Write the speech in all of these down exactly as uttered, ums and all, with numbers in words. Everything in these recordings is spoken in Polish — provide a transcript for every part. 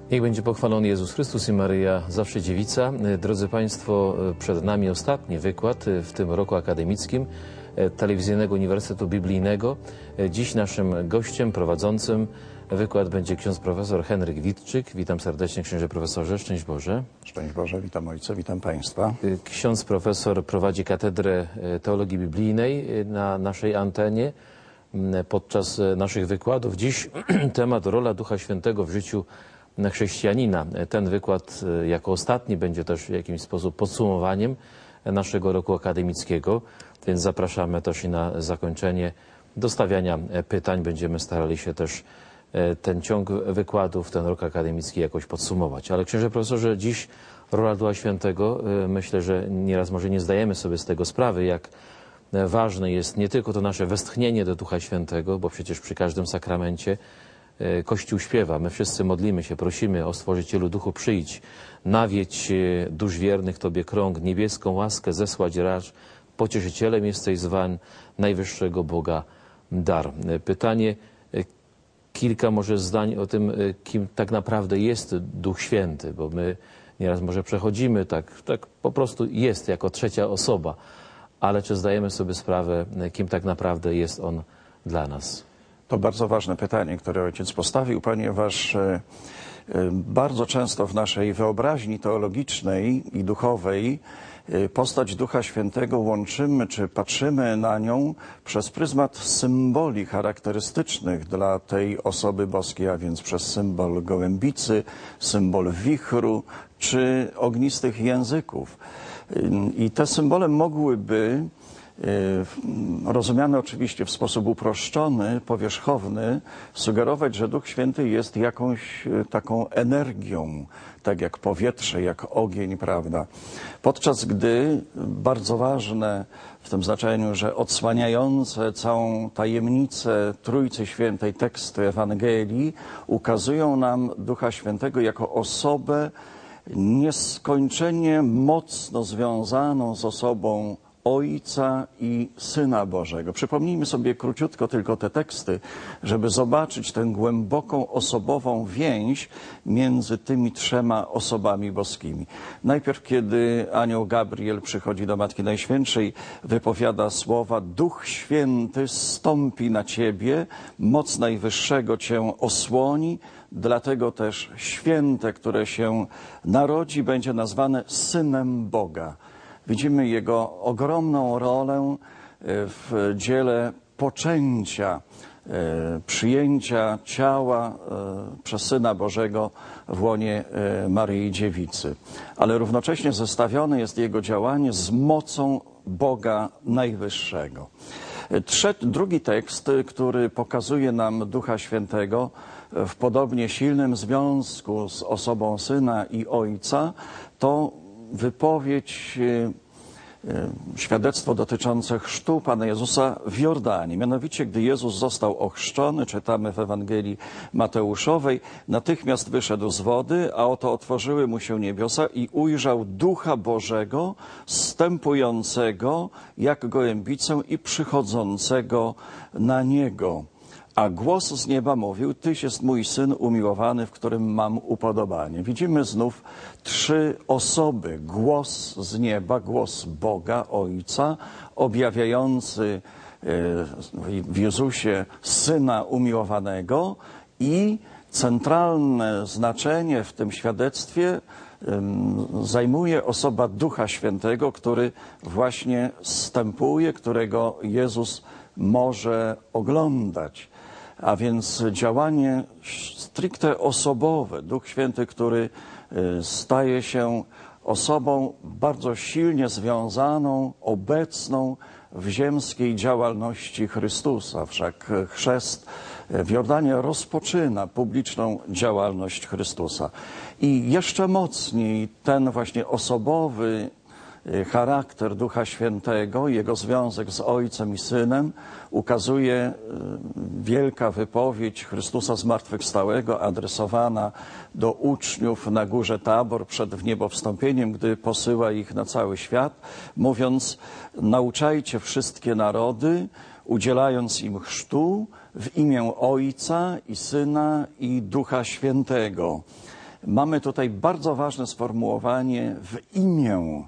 Niech będzie pochwalony Jezus Chrystus i Maryja, zawsze dziewica. Drodzy Państwo, przed nami ostatni wykład w tym roku akademickim Telewizyjnego Uniwersytetu Biblijnego. Dziś naszym gościem prowadzącym wykład będzie ksiądz profesor Henryk Witczyk. Witam serdecznie, księże profesorze. Szczęść Boże. Szczęść Boże, witam ojca, witam Państwa. Ksiądz profesor prowadzi Katedrę Teologii Biblijnej na naszej antenie. Podczas naszych wykładów dziś temat rola Ducha Świętego w życiu chrześcijanina. Ten wykład jako ostatni będzie też w jakiś sposób podsumowaniem naszego roku akademickiego, więc zapraszamy też i na zakończenie do stawiania pytań. Będziemy starali się też ten ciąg wykładów, ten rok akademicki jakoś podsumować. Ale księże profesorze, dziś rola Ducha Świętego, myślę, że nieraz może nie zdajemy sobie z tego sprawy, jak ważne jest nie tylko to nasze westchnienie do Ducha Świętego, bo przecież przy każdym sakramencie Kościół śpiewa, my wszyscy modlimy się, prosimy o Stworzycielu Duchu przyjdź, nawiedź dusz wiernych Tobie krąg, niebieską łaskę zesłać racz, pocieszycielem jesteś zwań, najwyższego Boga dar. Pytanie, kilka może zdań o tym, kim tak naprawdę jest Duch Święty, bo my nieraz może przechodzimy, tak, tak po prostu jest jako trzecia osoba, ale czy zdajemy sobie sprawę, kim tak naprawdę jest On dla nas? To bardzo ważne pytanie, które ojciec postawił, ponieważ bardzo często w naszej wyobraźni teologicznej i duchowej postać Ducha Świętego łączymy, czy patrzymy na nią przez pryzmat symboli charakterystycznych dla tej osoby boskiej, a więc przez symbol gołębicy, symbol wichru, czy ognistych języków. I te symbole mogłyby, rozumiane oczywiście w sposób uproszczony, powierzchowny, sugerować, że Duch Święty jest jakąś taką energią, tak jak powietrze, jak ogień, prawda? Podczas gdy bardzo ważne w tym znaczeniu, że odsłaniające całą tajemnicę Trójcy Świętej teksty Ewangelii ukazują nam Ducha Świętego jako osobę nieskończenie mocno związaną z osobą Ojca i Syna Bożego. Przypomnijmy sobie króciutko tylko te teksty, żeby zobaczyć tę głęboką osobową więź między tymi trzema osobami boskimi. Najpierw, kiedy anioł Gabriel przychodzi do Matki Najświętszej, wypowiada słowa: Duch Święty zstąpi na Ciebie, moc Najwyższego Cię osłoni, dlatego też święte, które się narodzi, będzie nazwane Synem Boga. Widzimy Jego ogromną rolę w dziele poczęcia, przyjęcia ciała przez Syna Bożego w łonie Maryi Dziewicy. Ale równocześnie zestawione jest Jego działanie z mocą Boga Najwyższego. Trzeci, drugi tekst, który pokazuje nam Ducha Świętego w podobnie silnym związku z osobą Syna i Ojca, to wypowiedź, świadectwo dotyczące chrztu Pana Jezusa w Jordanie. Mianowicie, gdy Jezus został ochrzczony, czytamy w Ewangelii Mateuszowej, natychmiast wyszedł z wody, a oto otworzyły mu się niebiosa i ujrzał Ducha Bożego, zstępującego jak gołębicę i przychodzącego na Niego. A głos z nieba mówił: Tyś jest mój Syn umiłowany, w którym mam upodobanie. Widzimy znów trzy osoby. Głos z nieba, głos Boga, Ojca, objawiający w Jezusie Syna umiłowanego, i centralne znaczenie w tym świadectwie zajmuje osoba Ducha Świętego, który właśnie zstępuje, którego Jezus może oglądać. A więc działanie stricte osobowe. Duch Święty, który staje się osobą bardzo silnie związaną, obecną w ziemskiej działalności Chrystusa. Wszak chrzest w Jordanie rozpoczyna publiczną działalność Chrystusa. I jeszcze mocniej ten właśnie osobowy charakter Ducha Świętego, jego związek z Ojcem i Synem ukazuje wielka wypowiedź Chrystusa zmartwychwstałego adresowana do uczniów na górze Tabor przed wniebowstąpieniem, gdy posyła ich na cały świat, mówiąc: nauczajcie wszystkie narody, udzielając im chrztu w imię Ojca i Syna i Ducha Świętego. mamy tutaj bardzo ważne sformułowanie w imię.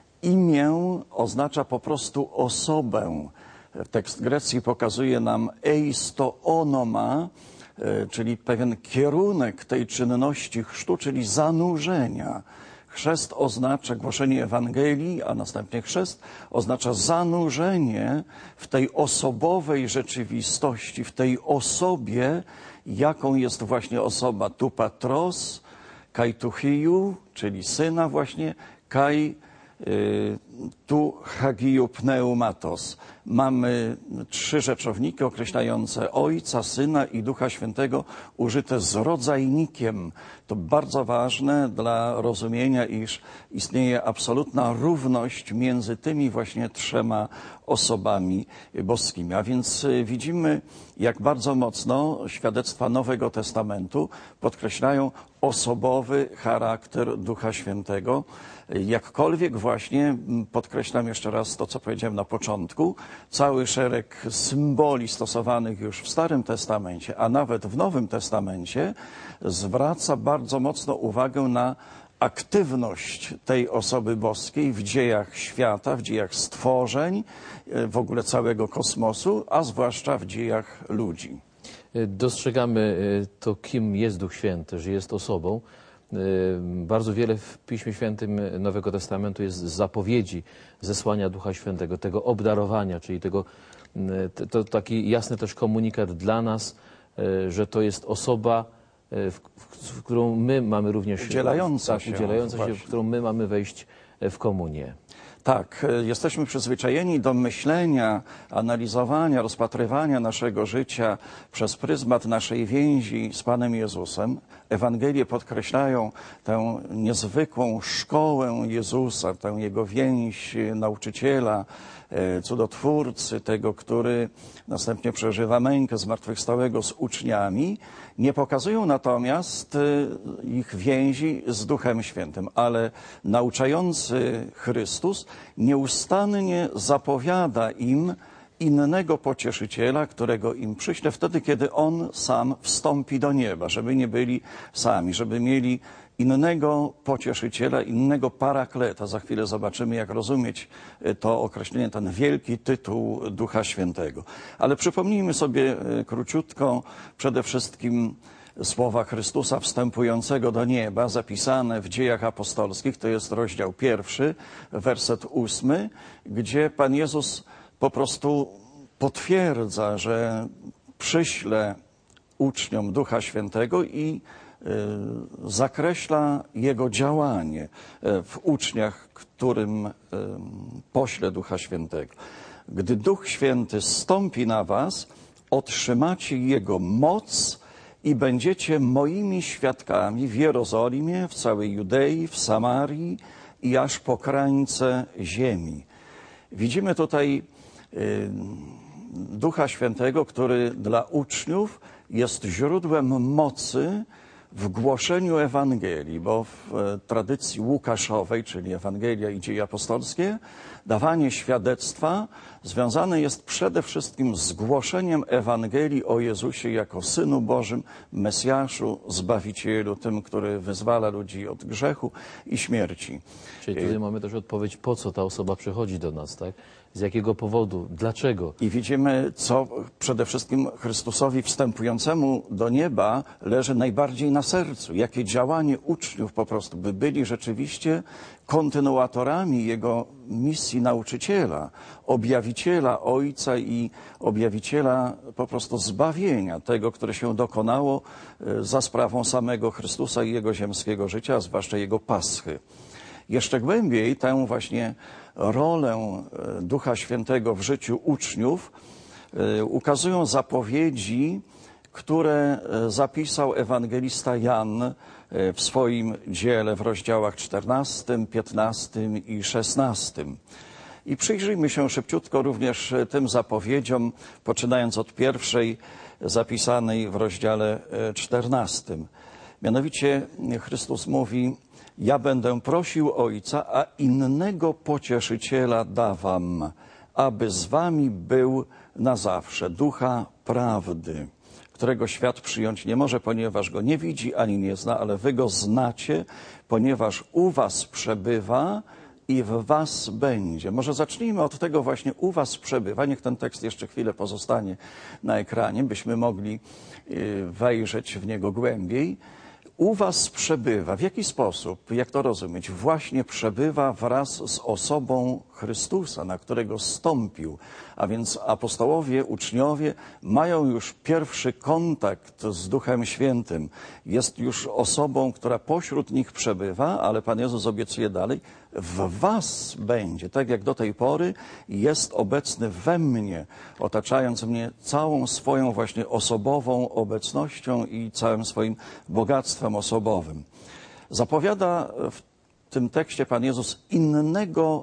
Imię oznacza po prostu osobę. Tekst grecki pokazuje nam eis to onoma, czyli pewien kierunek tej czynności chrztu, czyli zanurzenia. Chrzest oznacza głoszenie Ewangelii, a następnie chrzest oznacza zanurzenie w tej osobowej rzeczywistości, w tej osobie, jaką jest właśnie osoba tu patros, kai tu hiu, czyli syna właśnie, kai y, tu hagiu pneumatos. Mamy trzy rzeczowniki określające Ojca, Syna i Ducha Świętego użyte z rodzajnikiem. To bardzo ważne dla rozumienia, iż istnieje absolutna równość między tymi właśnie trzema osobami boskimi. A więc widzimy, jak bardzo mocno świadectwa Nowego Testamentu podkreślają osobowy charakter Ducha Świętego. Jakkolwiek właśnie, podkreślam jeszcze raz to, co powiedziałem na początku, cały szereg symboli stosowanych już w Starym Testamencie, a nawet w Nowym Testamencie, zwraca bardzo mocno uwagę na aktywność tej osoby boskiej w dziejach świata, w dziejach stworzeń, w ogóle całego kosmosu, a zwłaszcza w dziejach ludzi. Dostrzegamy to, kim jest Duch Święty, że jest osobą. Bardzo wiele w Piśmie Świętym Nowego Testamentu jest zapowiedzi zesłania Ducha Świętego, tego obdarowania, czyli tego, to taki jasny też komunikat dla nas, że to jest osoba, w, w którą my mamy również udzielająca tak, się, udzielająca się, w którą my mamy wejść w komunię. Tak, jesteśmy przyzwyczajeni do myślenia, analizowania, rozpatrywania naszego życia przez pryzmat naszej więzi z Panem Jezusem. Ewangelie podkreślają tę niezwykłą szkołę Jezusa, tę Jego więź nauczyciela, cudotwórcy, tego, który następnie przeżywa mękę zmartwychwstałego z uczniami. Nie pokazują natomiast ich więzi z Duchem Świętym, ale nauczający Chrystus nieustannie zapowiada im innego pocieszyciela, którego im przyśle wtedy, kiedy On sam wstąpi do nieba, żeby nie byli sami, żeby mieli innego pocieszyciela, innego parakleta. Za chwilę zobaczymy, jak rozumieć to określenie, ten wielki tytuł Ducha Świętego. Ale przypomnijmy sobie króciutko przede wszystkim słowa Chrystusa wstępującego do nieba, zapisane w Dziejach Apostolskich, to jest rozdział pierwszy, werset ósmy, gdzie Pan Jezus po prostu potwierdza, że przyśle uczniom Ducha Świętego i y, zakreśla Jego działanie w uczniach, którym y, pośle Ducha Świętego. Gdy Duch Święty zstąpi na was, otrzymacie Jego moc i będziecie moimi świadkami w Jerozolimie, w całej Judei, w Samarii i aż po krańce ziemi. Widzimy tutaj y, Ducha Świętego, który dla uczniów jest źródłem mocy w głoszeniu Ewangelii, bo w tradycji łukaszowej, czyli Ewangelia i Dzieje Apostolskie, dawanie świadectwa związane jest przede wszystkim z głoszeniem Ewangelii o Jezusie jako Synu Bożym, Mesjaszu, Zbawicielu, tym, który wyzwala ludzi od grzechu i śmierci. Czyli tutaj mamy też odpowiedź, po co ta osoba przychodzi do nas, tak? Z jakiego powodu, dlaczego? I widzimy, co przede wszystkim Chrystusowi wstępującemu do nieba leży najbardziej na sercu. Jakie działanie uczniów po prostu, by byli rzeczywiście kontynuatorami Jego misji nauczyciela, objawiciela Ojca i objawiciela po prostu zbawienia, tego, które się dokonało za sprawą samego Chrystusa i Jego ziemskiego życia, a zwłaszcza Jego paschy. Jeszcze głębiej tę właśnie rolę Ducha Świętego w życiu uczniów ukazują zapowiedzi, które zapisał ewangelista Jan w swoim dziele w rozdziałach czternastym, piętnastym i szesnastym. I przyjrzyjmy się szybciutko również tym zapowiedziom, poczynając od pierwszej zapisanej w rozdziale czternastym. Mianowicie Chrystus mówi: ja będę prosił Ojca, a innego pocieszyciela da wam, aby z wami był na zawsze, Ducha Prawdy, którego świat przyjąć nie może, ponieważ go nie widzi ani nie zna, ale wy go znacie, ponieważ u was przebywa i w was będzie. Może zacznijmy od tego właśnie u was przebywa. Niech ten tekst jeszcze chwilę pozostanie na ekranie, byśmy mogli wejrzeć w niego głębiej. U was przebywa. W jaki sposób? Jak to rozumieć? Właśnie przebywa wraz z osobą Chrystusa, na którego zstąpił. A więc apostołowie, uczniowie mają już pierwszy kontakt z Duchem Świętym. Jest już osobą, która pośród nich przebywa, ale Pan Jezus obiecuje dalej, w was będzie, tak jak do tej pory jest obecny we mnie, otaczając mnie całą swoją właśnie osobową obecnością i całym swoim bogactwem osobowym. Zapowiada w tym tekście Pan Jezus innego.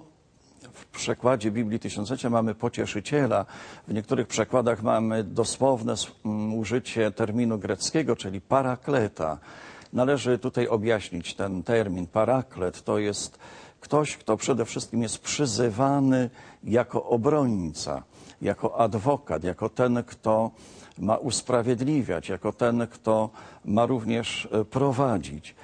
W przekładzie Biblii Tysiąclecia mamy pocieszyciela. W niektórych przekładach mamy dosłowne użycie terminu greckiego, czyli parakleta. Należy tutaj objaśnić ten termin. Paraklet to jest ktoś, kto przede wszystkim jest przyzywany jako obrońca, jako adwokat, jako ten, kto ma usprawiedliwiać, jako ten, kto ma również prowadzić.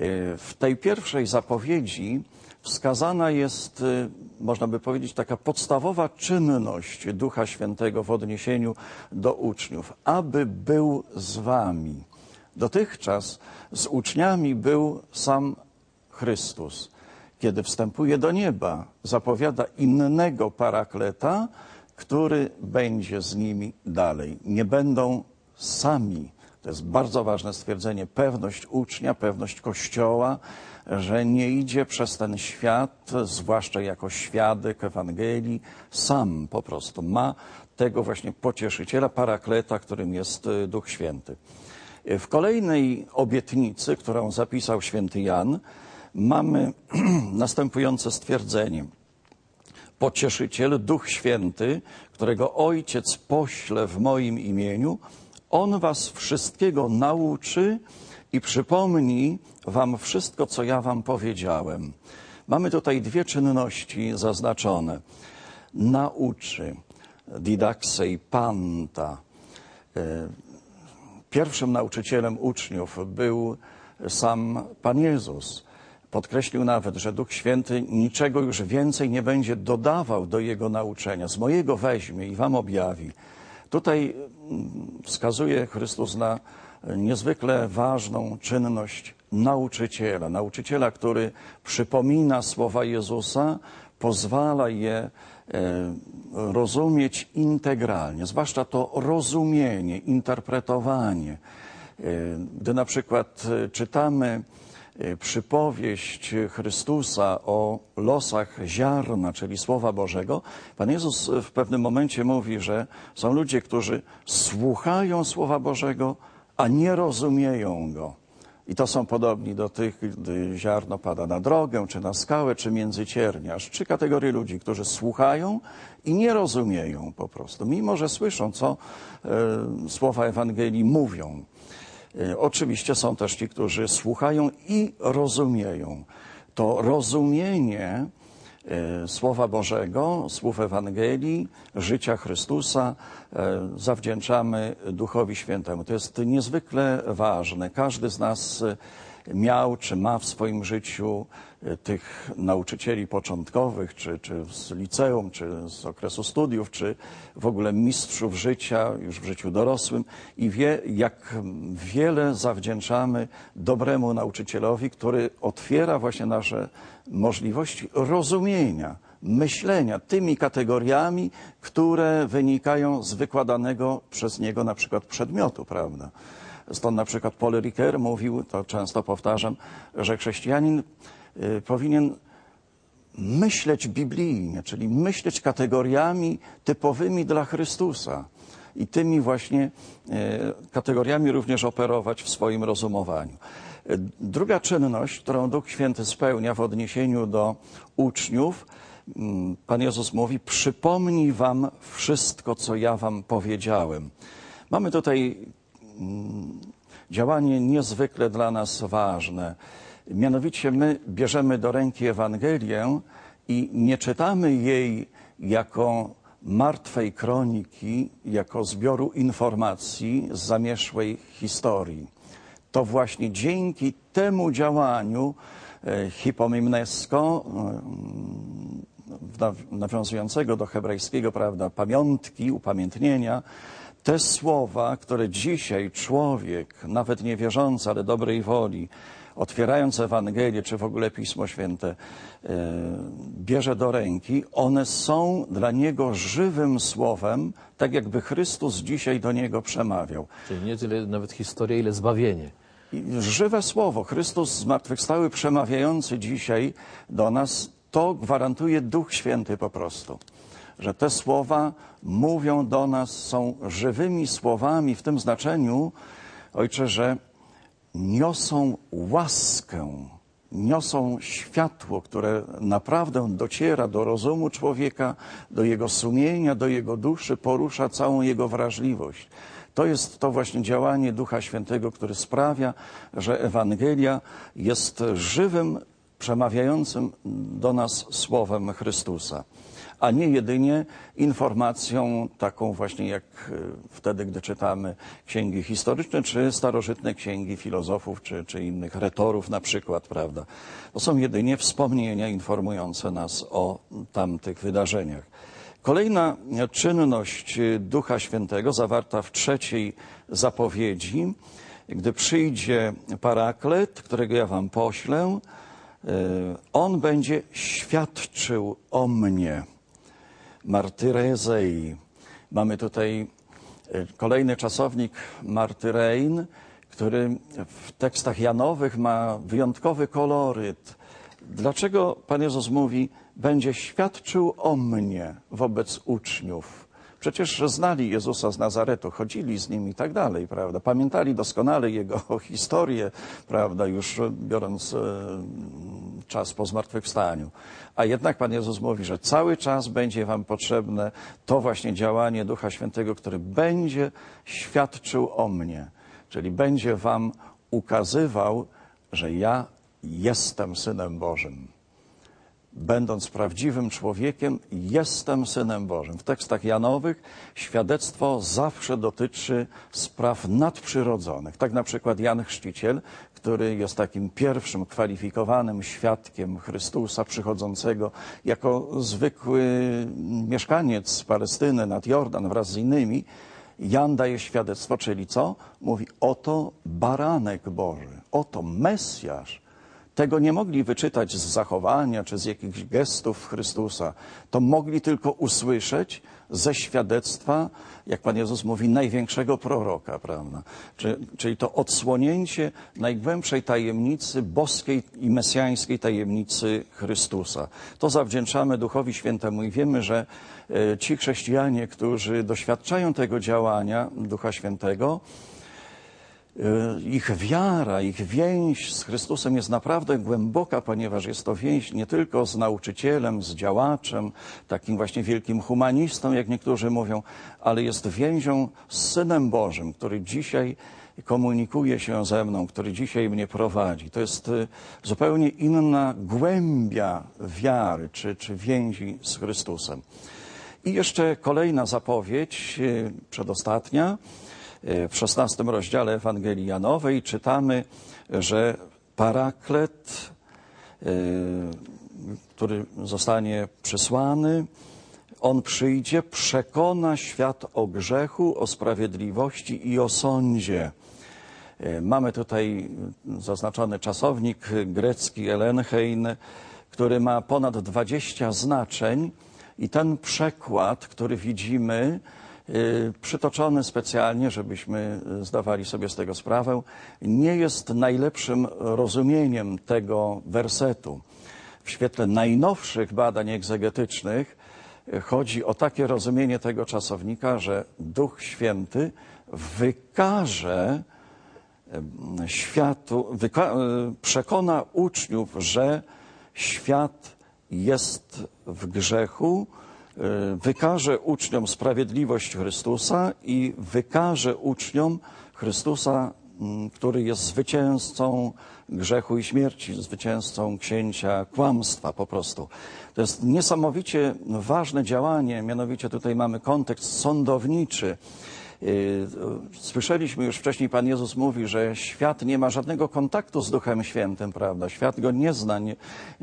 W tej pierwszej zapowiedzi wskazana jest, można by powiedzieć, taka podstawowa czynność Ducha Świętego w odniesieniu do uczniów, aby był z wami. Dotychczas z uczniami był sam Chrystus. Kiedy wstępuje do nieba, zapowiada innego parakleta, który będzie z nimi dalej. Nie będą sami. To jest bardzo ważne stwierdzenie. Pewność ucznia, pewność Kościoła, że nie idzie przez ten świat, zwłaszcza jako świadek Ewangelii, sam po prostu. Ma tego właśnie pocieszyciela, parakleta, którym jest Duch Święty. W kolejnej obietnicy, którą zapisał święty Jan, mamy następujące stwierdzenie. Pocieszyciel, Duch Święty, którego Ojciec pośle w moim imieniu, On was wszystkiego nauczy i przypomni wam wszystko, co ja wam powiedziałem. Mamy tutaj dwie czynności zaznaczone. Nauczy, didaksei, panta. Pierwszym nauczycielem uczniów był sam Pan Jezus. Podkreślił nawet, że Duch Święty niczego już więcej nie będzie dodawał do Jego nauczenia. Z mojego weźmie i wam objawi. Tutaj wskazuje Chrystus na niezwykle ważną czynność nauczyciela. Nauczyciela, który przypomina słowa Jezusa, pozwala je e, rozumieć integralnie, zwłaszcza to rozumienie, interpretowanie. E, gdy na przykład czytamy przypowieść Chrystusa o losach ziarna, czyli Słowa Bożego, Pan Jezus w pewnym momencie mówi, że są ludzie, którzy słuchają Słowa Bożego, a nie rozumieją go. I to są podobni do tych, gdy ziarno pada na drogę, czy na skałę, czy między ciernie. Aż trzy kategorie ludzi, którzy słuchają i nie rozumieją po prostu, mimo że słyszą, co e, słowa Ewangelii mówią. Oczywiście są też ci, którzy słuchają i rozumieją. To rozumienie Słowa Bożego, słów Ewangelii, życia Chrystusa zawdzięczamy Duchowi Świętemu. To jest niezwykle ważne. Każdy z nas miał, czy ma w swoim życiu tych nauczycieli początkowych, czy, czy z liceum, czy z okresu studiów, czy w ogóle mistrzów życia, już w życiu dorosłym i wie, jak wiele zawdzięczamy dobremu nauczycielowi, który otwiera właśnie nasze możliwości rozumienia, myślenia tymi kategoriami, które wynikają z wykładanego przez niego na przykład przedmiotu, prawda? Stąd na przykład Paul Ricoeur mówił, to często powtarzam, że chrześcijanin y, powinien myśleć biblijnie, czyli myśleć kategoriami typowymi dla Chrystusa i tymi właśnie y, kategoriami również operować w swoim rozumowaniu. Y, druga czynność, którą Duch Święty spełnia w odniesieniu do uczniów, y, Pan Jezus mówi, przypomnij wam wszystko, co ja wam powiedziałem. Mamy tutaj działanie niezwykle dla nas ważne. Mianowicie my bierzemy do ręki Ewangelię i nie czytamy jej jako martwej kroniki jako zbioru informacji z zamierzchłej historii. To właśnie dzięki temu działaniu hipomimnesko, nawiązującego do hebrajskiego, prawda, pamiątki, upamiętnienia, te słowa, które dzisiaj człowiek, nawet niewierzący, ale dobrej woli, otwierając Ewangelię, czy w ogóle Pismo Święte, bierze do ręki, one są dla niego żywym słowem, tak jakby Chrystus dzisiaj do niego przemawiał. Czyli nie tyle nawet historia, ile zbawienie. I żywe słowo, Chrystus zmartwychwstały, przemawiający dzisiaj do nas, to gwarantuje Duch Święty po prostu. Że te słowa mówią do nas, są żywymi słowami w tym znaczeniu, Ojcze, że niosą łaskę, niosą światło, które naprawdę dociera do rozumu człowieka, do jego sumienia, do jego duszy, porusza całą jego wrażliwość. To jest to właśnie działanie Ducha Świętego, który sprawia, że Ewangelia jest żywym, przemawiającym do nas słowem Chrystusa, a nie jedynie informacją taką właśnie jak wtedy, gdy czytamy księgi historyczne, czy starożytne księgi filozofów, czy, czy innych retorów na przykład, prawda. To są jedynie wspomnienia informujące nas o tamtych wydarzeniach. Kolejna czynność Ducha Świętego zawarta w trzeciej zapowiedzi, gdy przyjdzie Paraklet, którego ja wam poślę, on będzie świadczył o mnie. Martyrezei. Mamy tutaj kolejny czasownik martyrein, który w tekstach Janowych ma wyjątkowy koloryt. Dlaczego Pan Jezus mówi, będzie świadczył o mnie wobec uczniów? Przecież znali Jezusa z Nazaretu, chodzili z nim i tak dalej, prawda? Pamiętali doskonale jego historię, prawda, już biorąc e, czas po zmartwychwstaniu. A jednak Pan Jezus mówi, że cały czas będzie wam potrzebne to właśnie działanie Ducha Świętego, który będzie świadczył o mnie, czyli będzie wam ukazywał, że ja jestem Synem Bożym. Będąc prawdziwym człowiekiem, jestem Synem Bożym. W tekstach Janowych świadectwo zawsze dotyczy spraw nadprzyrodzonych. Tak na przykład Jan Chrzciciel, który jest takim pierwszym kwalifikowanym świadkiem Chrystusa przychodzącego jako zwykły mieszkaniec Palestyny nad Jordan wraz z innymi. Jan daje świadectwo, czyli co? Mówi, oto baranek Boży, oto Mesjasz. Tego nie mogli wyczytać z zachowania czy z jakichś gestów Chrystusa. To mogli tylko usłyszeć ze świadectwa, jak Pan Jezus mówi, największego proroka, prawda? Czyli to odsłonięcie najgłębszej tajemnicy boskiej i mesjańskiej tajemnicy Chrystusa. To zawdzięczamy Duchowi Świętemu i wiemy, że ci chrześcijanie, którzy doświadczają tego działania Ducha Świętego, ich wiara, ich więź z Chrystusem jest naprawdę głęboka, ponieważ jest to więź nie tylko z nauczycielem, z działaczem, takim właśnie wielkim humanistą, jak niektórzy mówią, ale jest więzią z Synem Bożym, który dzisiaj komunikuje się ze mną, który dzisiaj mnie prowadzi. To jest zupełnie inna głębia wiary czy, czy więzi z Chrystusem. I jeszcze kolejna zapowiedź, przedostatnia. W szesnastym rozdziale Ewangelii Janowej czytamy, że Paraklet, który zostanie przysłany, on przyjdzie, przekona świat o grzechu, o sprawiedliwości i o sądzie. Mamy tutaj zaznaczony czasownik grecki elenchein, który ma ponad dwadzieścia znaczeń i ten przekład, który widzimy, przytoczony specjalnie, żebyśmy zdawali sobie z tego sprawę, nie jest najlepszym rozumieniem tego wersetu. W świetle najnowszych badań egzegetycznych chodzi o takie rozumienie tego czasownika, że Duch Święty wykaże światu, wyka przekona uczniów, że świat jest w grzechu, wykaże uczniom sprawiedliwość Chrystusa i wykaże uczniom Chrystusa który jest zwycięzcą grzechu i śmierci, zwycięzcą księcia kłamstwa po prostu. To jest niesamowicie ważne działanie, mianowicie tutaj mamy kontekst sądowniczy. Słyszeliśmy już wcześniej, Pan Jezus mówi, że świat nie ma żadnego kontaktu z Duchem Świętym, prawda? Świat go nie zna, nie,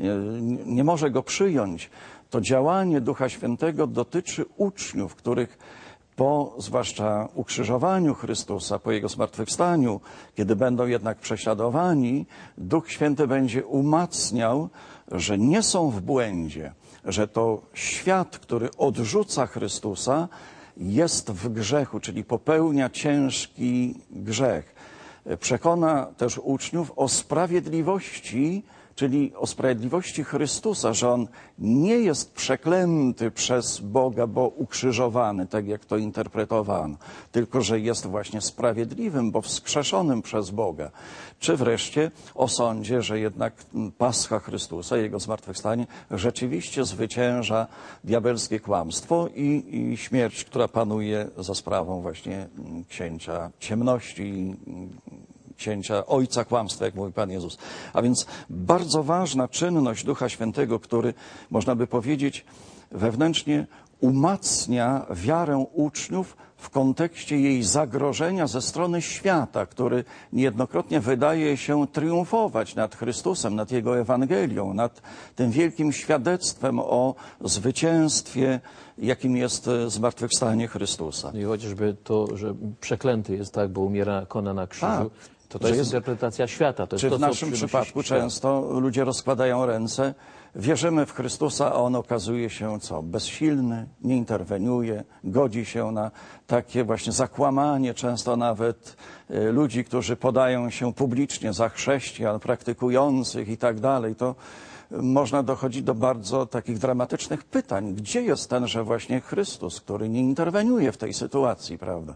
nie może go przyjąć. To działanie Ducha Świętego dotyczy uczniów, których po zwłaszcza ukrzyżowaniu Chrystusa, po Jego zmartwychwstaniu, kiedy będą jednak prześladowani, Duch Święty będzie umacniał, że nie są w błędzie, że to świat, który odrzuca Chrystusa, jest w grzechu, czyli popełnia ciężki grzech. Przekona też uczniów o sprawiedliwości, czyli o sprawiedliwości Chrystusa, że On nie jest przeklęty przez Boga, bo ukrzyżowany, tak jak to interpretowano, tylko że jest właśnie sprawiedliwym, bo wskrzeszonym przez Boga. Czy wreszcie o sądzie, że jednak Pascha Chrystusa, Jego zmartwychwstanie rzeczywiście zwycięża diabelskie kłamstwo i, i śmierć, która panuje za sprawą właśnie księcia ciemności, księcia ojca kłamstwa, jak mówi Pan Jezus. A więc bardzo ważna czynność Ducha Świętego, który, można by powiedzieć, wewnętrznie umacnia wiarę uczniów w kontekście jej zagrożenia ze strony świata, który niejednokrotnie wydaje się triumfować nad Chrystusem, nad Jego Ewangelią, nad tym wielkim świadectwem o zwycięstwie, jakim jest zmartwychwstanie Chrystusa. I chociażby to, że przeklęty jest, tak, bo umiera kona na krzyżu, Tak. to to jest, jest interpretacja świata. To jest Czy to, w naszym co przypadku świat. często ludzie rozkładają ręce, wierzymy w Chrystusa, a On okazuje się co? Bezsilny, nie interweniuje, godzi się na takie właśnie zakłamanie często nawet y, ludzi, którzy podają się publicznie za chrześcijan, praktykujących i tak dalej. To można dochodzić do bardzo takich dramatycznych pytań. Gdzie jest tenże właśnie Chrystus, który nie interweniuje w tej sytuacji, prawda?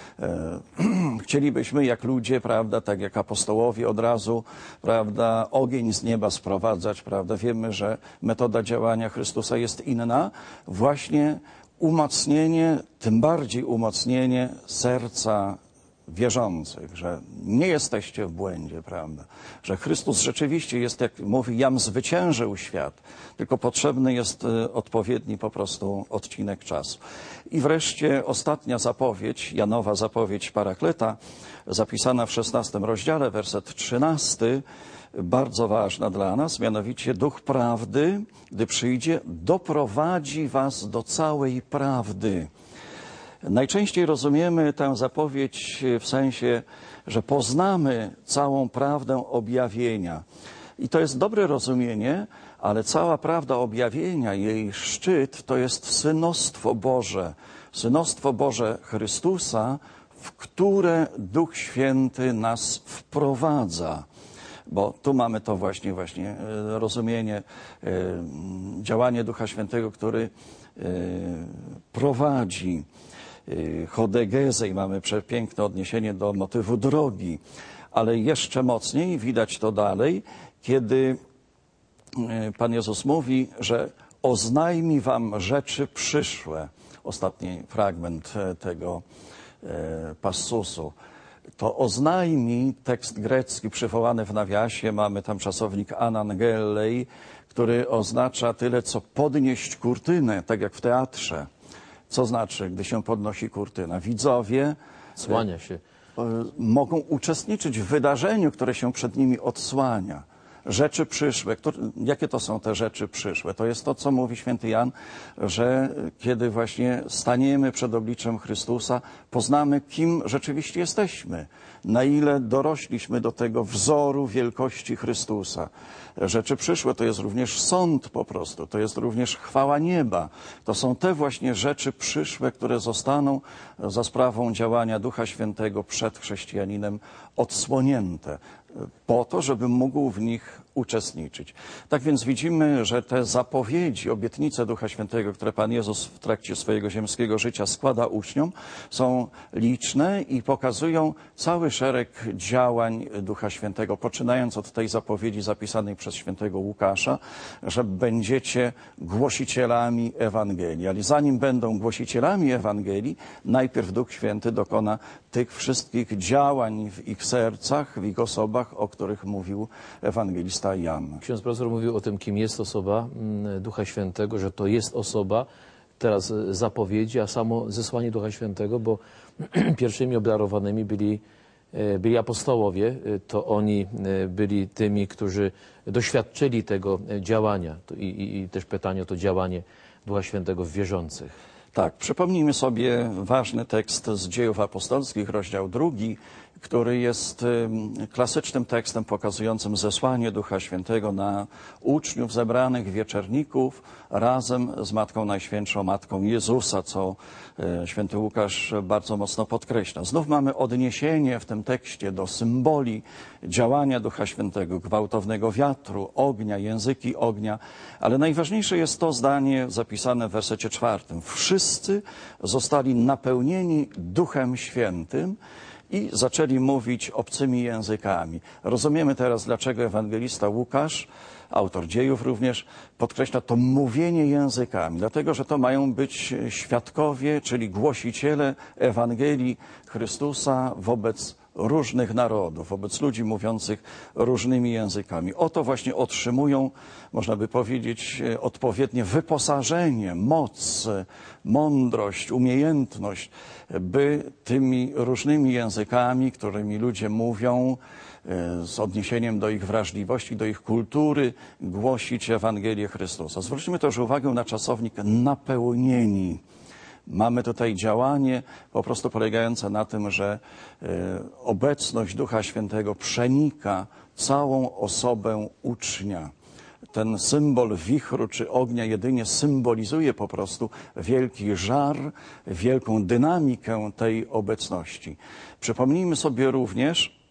Chcielibyśmy jak ludzie, prawda, tak jak apostołowie od razu, prawda, ogień z nieba sprowadzać, prawda. Wiemy, że metoda działania Chrystusa jest inna. Właśnie umocnienie, tym bardziej umocnienie serca wierzących, że nie jesteście w błędzie, prawda, że Chrystus rzeczywiście jest, jak mówi, jam zwyciężył świat, tylko potrzebny jest odpowiedni po prostu odcinek czasu. I wreszcie ostatnia zapowiedź, Janowa zapowiedź Parakleta, zapisana w szesnastym rozdziale, werset trzynasty, bardzo ważna dla nas, mianowicie Duch Prawdy, gdy przyjdzie, doprowadzi was do całej prawdy. Najczęściej rozumiemy tę zapowiedź w sensie, że poznamy całą prawdę objawienia. I to jest dobre rozumienie, ale cała prawda objawienia, jej szczyt, to jest synostwo Boże. Synostwo Boże Chrystusa, w które Duch Święty nas wprowadza. Bo tu mamy to właśnie, właśnie rozumienie, działanie Ducha Świętego, który prowadzi. Hodegezę i mamy przepiękne odniesienie do motywu drogi, ale jeszcze mocniej widać to dalej, kiedy Pan Jezus mówi, że oznajmi wam rzeczy przyszłe. Ostatni fragment tego passusu. To oznajmi, tekst grecki przywołany w nawiasie, mamy tam czasownik anangelei, który oznacza tyle, co podnieść kurtynę, tak jak w teatrze. Co znaczy, gdy się podnosi kurtyna? Widzowie Słania się. mogą uczestniczyć w wydarzeniu, które się przed nimi odsłania. Rzeczy przyszłe. Które, jakie to są te rzeczy przyszłe? To jest to, co mówi święty Jan, że kiedy właśnie staniemy przed obliczem Chrystusa, poznamy, kim rzeczywiście jesteśmy. Na ile dorośliśmy do tego wzoru wielkości Chrystusa. Rzeczy przyszłe to jest również sąd po prostu, to jest również chwała nieba. To są te właśnie rzeczy przyszłe, które zostaną za sprawą działania Ducha Świętego przed chrześcijaninem odsłonięte, po to, żeby mógł w nich uczestniczyć. Tak więc widzimy, że te zapowiedzi, obietnice Ducha Świętego, które Pan Jezus w trakcie swojego ziemskiego życia składa uczniom, są liczne i pokazują cały szereg działań Ducha Świętego, poczynając od tej zapowiedzi zapisanej przez świętego Łukasza, że będziecie głosicielami Ewangelii. Ale zanim będą głosicielami Ewangelii, najpierw Duch Święty dokona tych wszystkich działań w ich sercach, w ich osobach, o których mówił ewangelista Jan. Ksiądz profesor mówił o tym, kim jest osoba Ducha Świętego, że to jest osoba, teraz zapowiedzi, a samo zesłanie Ducha Świętego, bo pierwszymi obdarowanymi byli, byli apostołowie, to oni byli tymi, którzy doświadczyli tego działania. I, i, i też pytanie o to działanie Ducha Świętego w wierzących. Tak, przypomnijmy sobie ważny tekst z Dziejów Apostolskich, rozdział drugi, który jest klasycznym tekstem pokazującym zesłanie Ducha Świętego na uczniów zebranych, wieczerników, razem z Matką Najświętszą, Matką Jezusa, co święty Łukasz bardzo mocno podkreśla. Znów mamy odniesienie w tym tekście do symboli działania Ducha Świętego, gwałtownego wiatru, ognia, języki ognia, ale najważniejsze jest to zdanie zapisane w wersecie czwartym. Wszyscy zostali napełnieni Duchem Świętym i zaczęli mówić obcymi językami. Rozumiemy teraz, dlaczego ewangelista Łukasz, autor dziejów również, podkreśla to mówienie językami. Dlatego, że to mają być świadkowie, czyli głosiciele Ewangelii Chrystusa wobec różnych narodów, wobec ludzi mówiących różnymi językami. Oto właśnie otrzymują, można by powiedzieć, odpowiednie wyposażenie, moc, mądrość, umiejętność, by tymi różnymi językami, którymi ludzie mówią, z odniesieniem do ich wrażliwości, do ich kultury, głosić Ewangelię Chrystusa. Zwróćmy też uwagę na czasownik napełnieni. Mamy tutaj działanie po prostu polegające na tym, że obecność Ducha Świętego przenika całą osobę ucznia. Ten symbol wichru czy ognia jedynie symbolizuje po prostu wielki żar, wielką dynamikę tej obecności. Przypomnijmy sobie również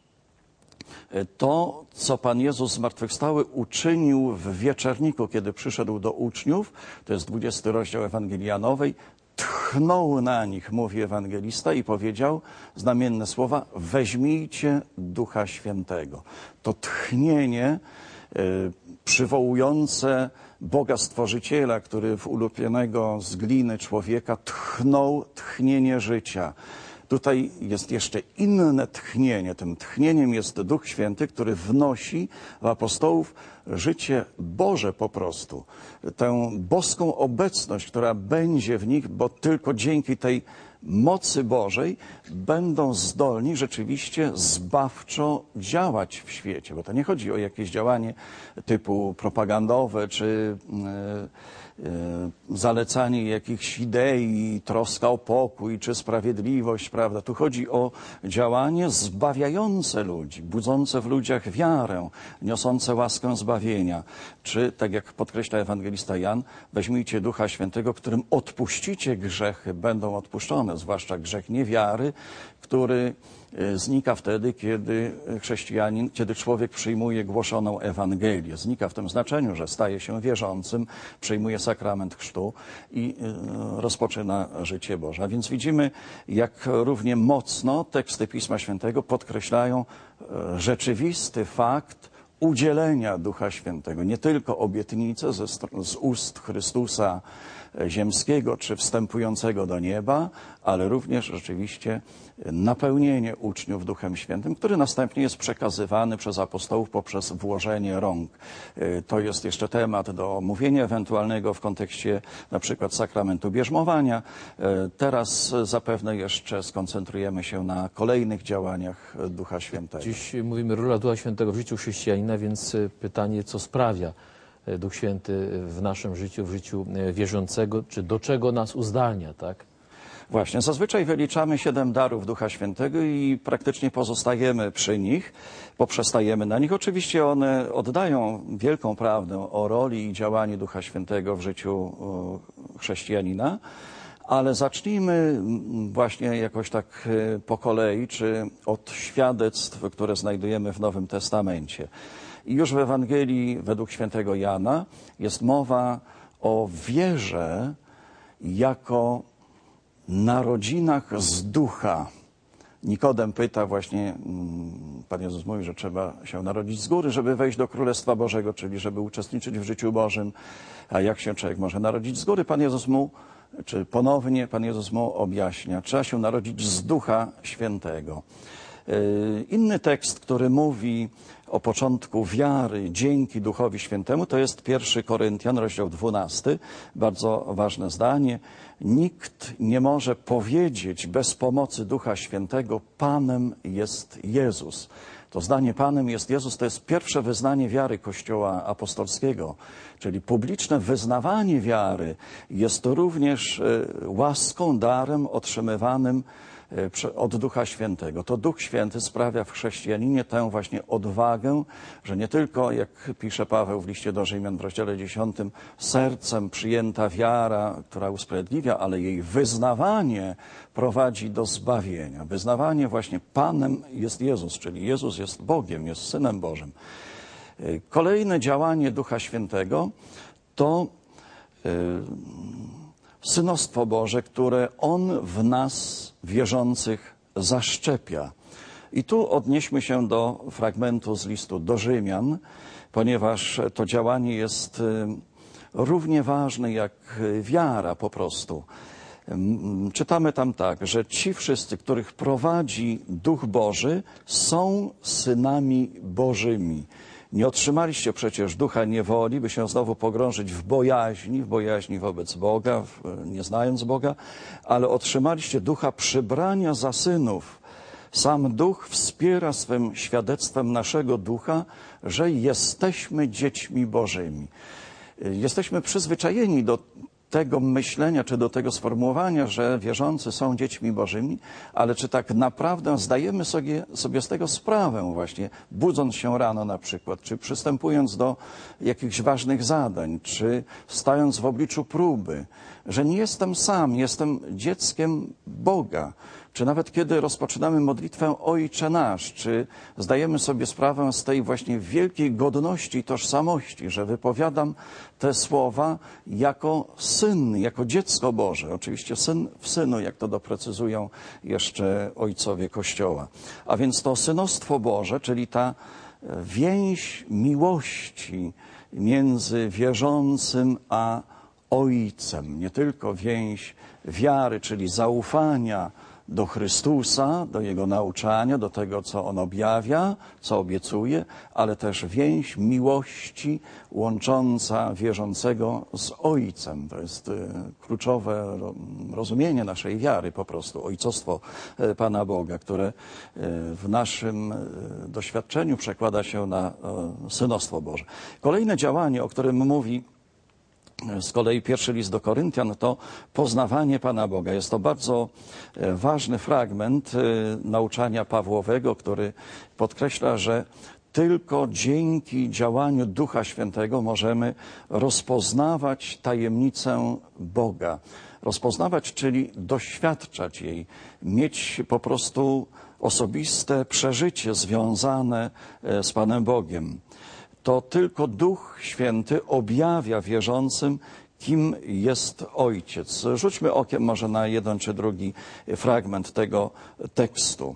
to, co Pan Jezus zmartwychwstały uczynił w wieczerniku, kiedy przyszedł do uczniów, to jest dwudziesty rozdział Ewangelii Janowej, tchnął na nich, mówi ewangelista, i powiedział znamienne słowa: weźmijcie Ducha Świętego. To tchnienie y, przywołujące Boga Stworzyciela, który w ulupionego z gliny człowieka tchnął tchnienie życia. Tutaj jest jeszcze inne tchnienie. Tym tchnieniem jest Duch Święty, który wnosi w apostołów życie Boże po prostu. Tę boską obecność, która będzie w nich, bo tylko dzięki tej mocy Bożej będą zdolni rzeczywiście zbawczo działać w świecie. Bo to nie chodzi o jakieś działanie typu propagandowe czy yy, yy, zalecanie jakichś idei, troska o pokój czy sprawiedliwość, prawda? Tu chodzi o działanie zbawiające ludzi, budzące w ludziach wiarę, niosące łaskę zbawienia. Czy, tak jak podkreśla ewangelista Jan, weźmijcie Ducha Świętego, którym odpuścicie grzechy, będą odpuszczone, zwłaszcza grzech niewiary, który znika wtedy, kiedy chrześcijanin, kiedy człowiek przyjmuje głoszoną Ewangelię. Znika w tym znaczeniu, że staje się wierzącym, przyjmuje sakrament chrztu i rozpoczyna życie Boże. A więc widzimy, jak równie mocno teksty Pisma Świętego podkreślają rzeczywisty fakt udzielenia Ducha Świętego. Nie tylko obietnice ze, z ust Chrystusa ziemskiego czy wstępującego do nieba, ale również rzeczywiście napełnienie uczniów Duchem Świętym, który następnie jest przekazywany przez apostołów poprzez włożenie rąk. To jest jeszcze temat do omówienia ewentualnego w kontekście na przykład sakramentu bierzmowania. Teraz zapewne jeszcze skoncentrujemy się na kolejnych działaniach Ducha Świętego. Dziś mówimy rola Ducha Świętego w życiu chrześcijanina, więc pytanie, co sprawia Duch Święty w naszym życiu, w życiu wierzącego, czy do czego nas uzdalnia, tak? Właśnie, zazwyczaj wyliczamy siedem darów Ducha Świętego i praktycznie pozostajemy przy nich, poprzestajemy na nich. Oczywiście one oddają wielką prawdę o roli i działaniu Ducha Świętego w życiu chrześcijanina, ale zacznijmy właśnie jakoś tak po kolei, czy od świadectw, które znajdujemy w Nowym Testamencie. I już w Ewangelii według świętego Jana jest mowa o wierze jako narodzinach z ducha. Nikodem pyta właśnie, Pan Jezus mówi, że trzeba się narodzić z góry, żeby wejść do Królestwa Bożego, czyli żeby uczestniczyć w życiu Bożym. A jak się człowiek może narodzić z góry? Pan Jezus mu, czy ponownie Pan Jezus mu objaśnia, trzeba się narodzić z Ducha Świętego. Inny tekst, który mówi o początku wiary dzięki Duchowi Świętemu, to jest pierwszy Koryntian, rozdział dwunasty. Bardzo ważne zdanie. Nikt nie może powiedzieć bez pomocy Ducha Świętego, Panem jest Jezus. To zdanie Panem jest Jezus to jest pierwsze wyznanie wiary Kościoła apostolskiego, czyli publiczne wyznawanie wiary jest to również łaską, darem otrzymywanym od Ducha Świętego. To Duch Święty sprawia w chrześcijaninie tę właśnie odwagę, że nie tylko, jak pisze Paweł w liście do Rzymian w rozdziale dziesiątym, sercem przyjęta wiara, która usprawiedliwia, ale jej wyznawanie prowadzi do zbawienia. Wyznawanie właśnie Panem jest Jezus, czyli Jezus jest Bogiem, jest Synem Bożym. Kolejne działanie Ducha Świętego to yy, synostwo Boże, które On w nas, wierzących, zaszczepia. I tu odnieśmy się do fragmentu z listu do Rzymian, ponieważ to działanie jest równie ważne jak wiara po prostu. Czytamy tam tak, że ci wszyscy, których prowadzi Duch Boży, są synami Bożymi. Nie otrzymaliście przecież ducha niewoli, by się znowu pogrążyć w bojaźni, w bojaźni wobec Boga, nie znając Boga, ale otrzymaliście ducha przybrania za synów. Sam Duch wspiera swym świadectwem naszego ducha, że jesteśmy dziećmi Bożymi. Jesteśmy przyzwyczajeni do tego myślenia, czy do tego sformułowania, że wierzący są dziećmi Bożymi, ale czy tak naprawdę zdajemy sobie, sobie z tego sprawę właśnie, budząc się rano na przykład, czy przystępując do jakichś ważnych zadań, czy stając w obliczu próby, że nie jestem sam, jestem dzieckiem Boga. Czy nawet kiedy rozpoczynamy modlitwę Ojcze Nasz, czy zdajemy sobie sprawę z tej właśnie wielkiej godności i tożsamości, że wypowiadam te słowa jako syn, jako dziecko Boże. Oczywiście syn w synu, jak to doprecyzują jeszcze ojcowie Kościoła. A więc to synostwo Boże, czyli ta więź miłości między wierzącym a Ojcem. Nie tylko więź wiary, czyli zaufania do Chrystusa, do Jego nauczania, do tego, co On objawia, co obiecuje, ale też więź miłości łącząca wierzącego z Ojcem. To jest kluczowe rozumienie naszej wiary po prostu, ojcostwo Pana Boga, które w naszym doświadczeniu przekłada się na synostwo Boże. Kolejne działanie, o którym mówi z kolei pierwszy list do Koryntian, to poznawanie Pana Boga. Jest to bardzo ważny fragment nauczania Pawłowego, który podkreśla, że tylko dzięki działaniu Ducha Świętego możemy rozpoznawać tajemnicę Boga. Rozpoznawać, czyli doświadczać jej, mieć po prostu osobiste przeżycie związane z Panem Bogiem. To tylko Duch Święty objawia wierzącym, kim jest Ojciec. Rzućmy okiem może na jeden czy drugi fragment tego tekstu.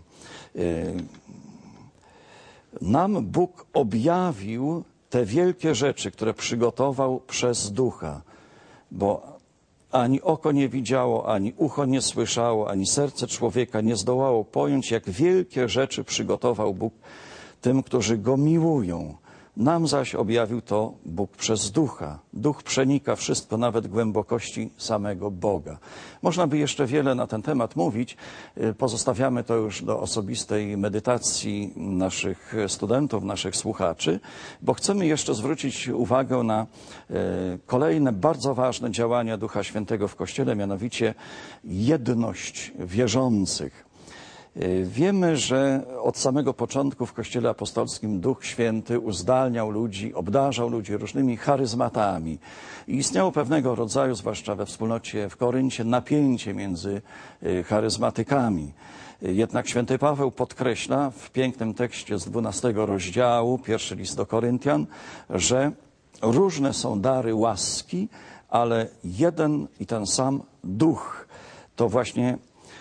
Nam Bóg objawił te wielkie rzeczy, które przygotował przez Ducha, bo ani oko nie widziało, ani ucho nie słyszało, ani serce człowieka nie zdołało pojąć, jak wielkie rzeczy przygotował Bóg tym, którzy Go miłują. Nam zaś objawił to Bóg przez Ducha. Duch przenika wszystko, nawet głębokości samego Boga. Można by jeszcze wiele na ten temat mówić. Pozostawiamy to już do osobistej medytacji naszych studentów, naszych słuchaczy, bo chcemy jeszcze zwrócić uwagę na kolejne bardzo ważne działania Ducha Świętego w Kościele, mianowicie jedność wierzących. Wiemy, że od samego początku w Kościele Apostolskim Duch Święty uzdalniał ludzi, obdarzał ludzi różnymi charyzmatami. I istniało pewnego rodzaju, zwłaszcza we wspólnocie w Koryncie, napięcie między charyzmatykami. Jednak święty Paweł podkreśla w pięknym tekście z dwunastego rozdziału, pierwszy list do Koryntian, że różne są dary łaski, ale jeden i ten sam Duch. To właśnie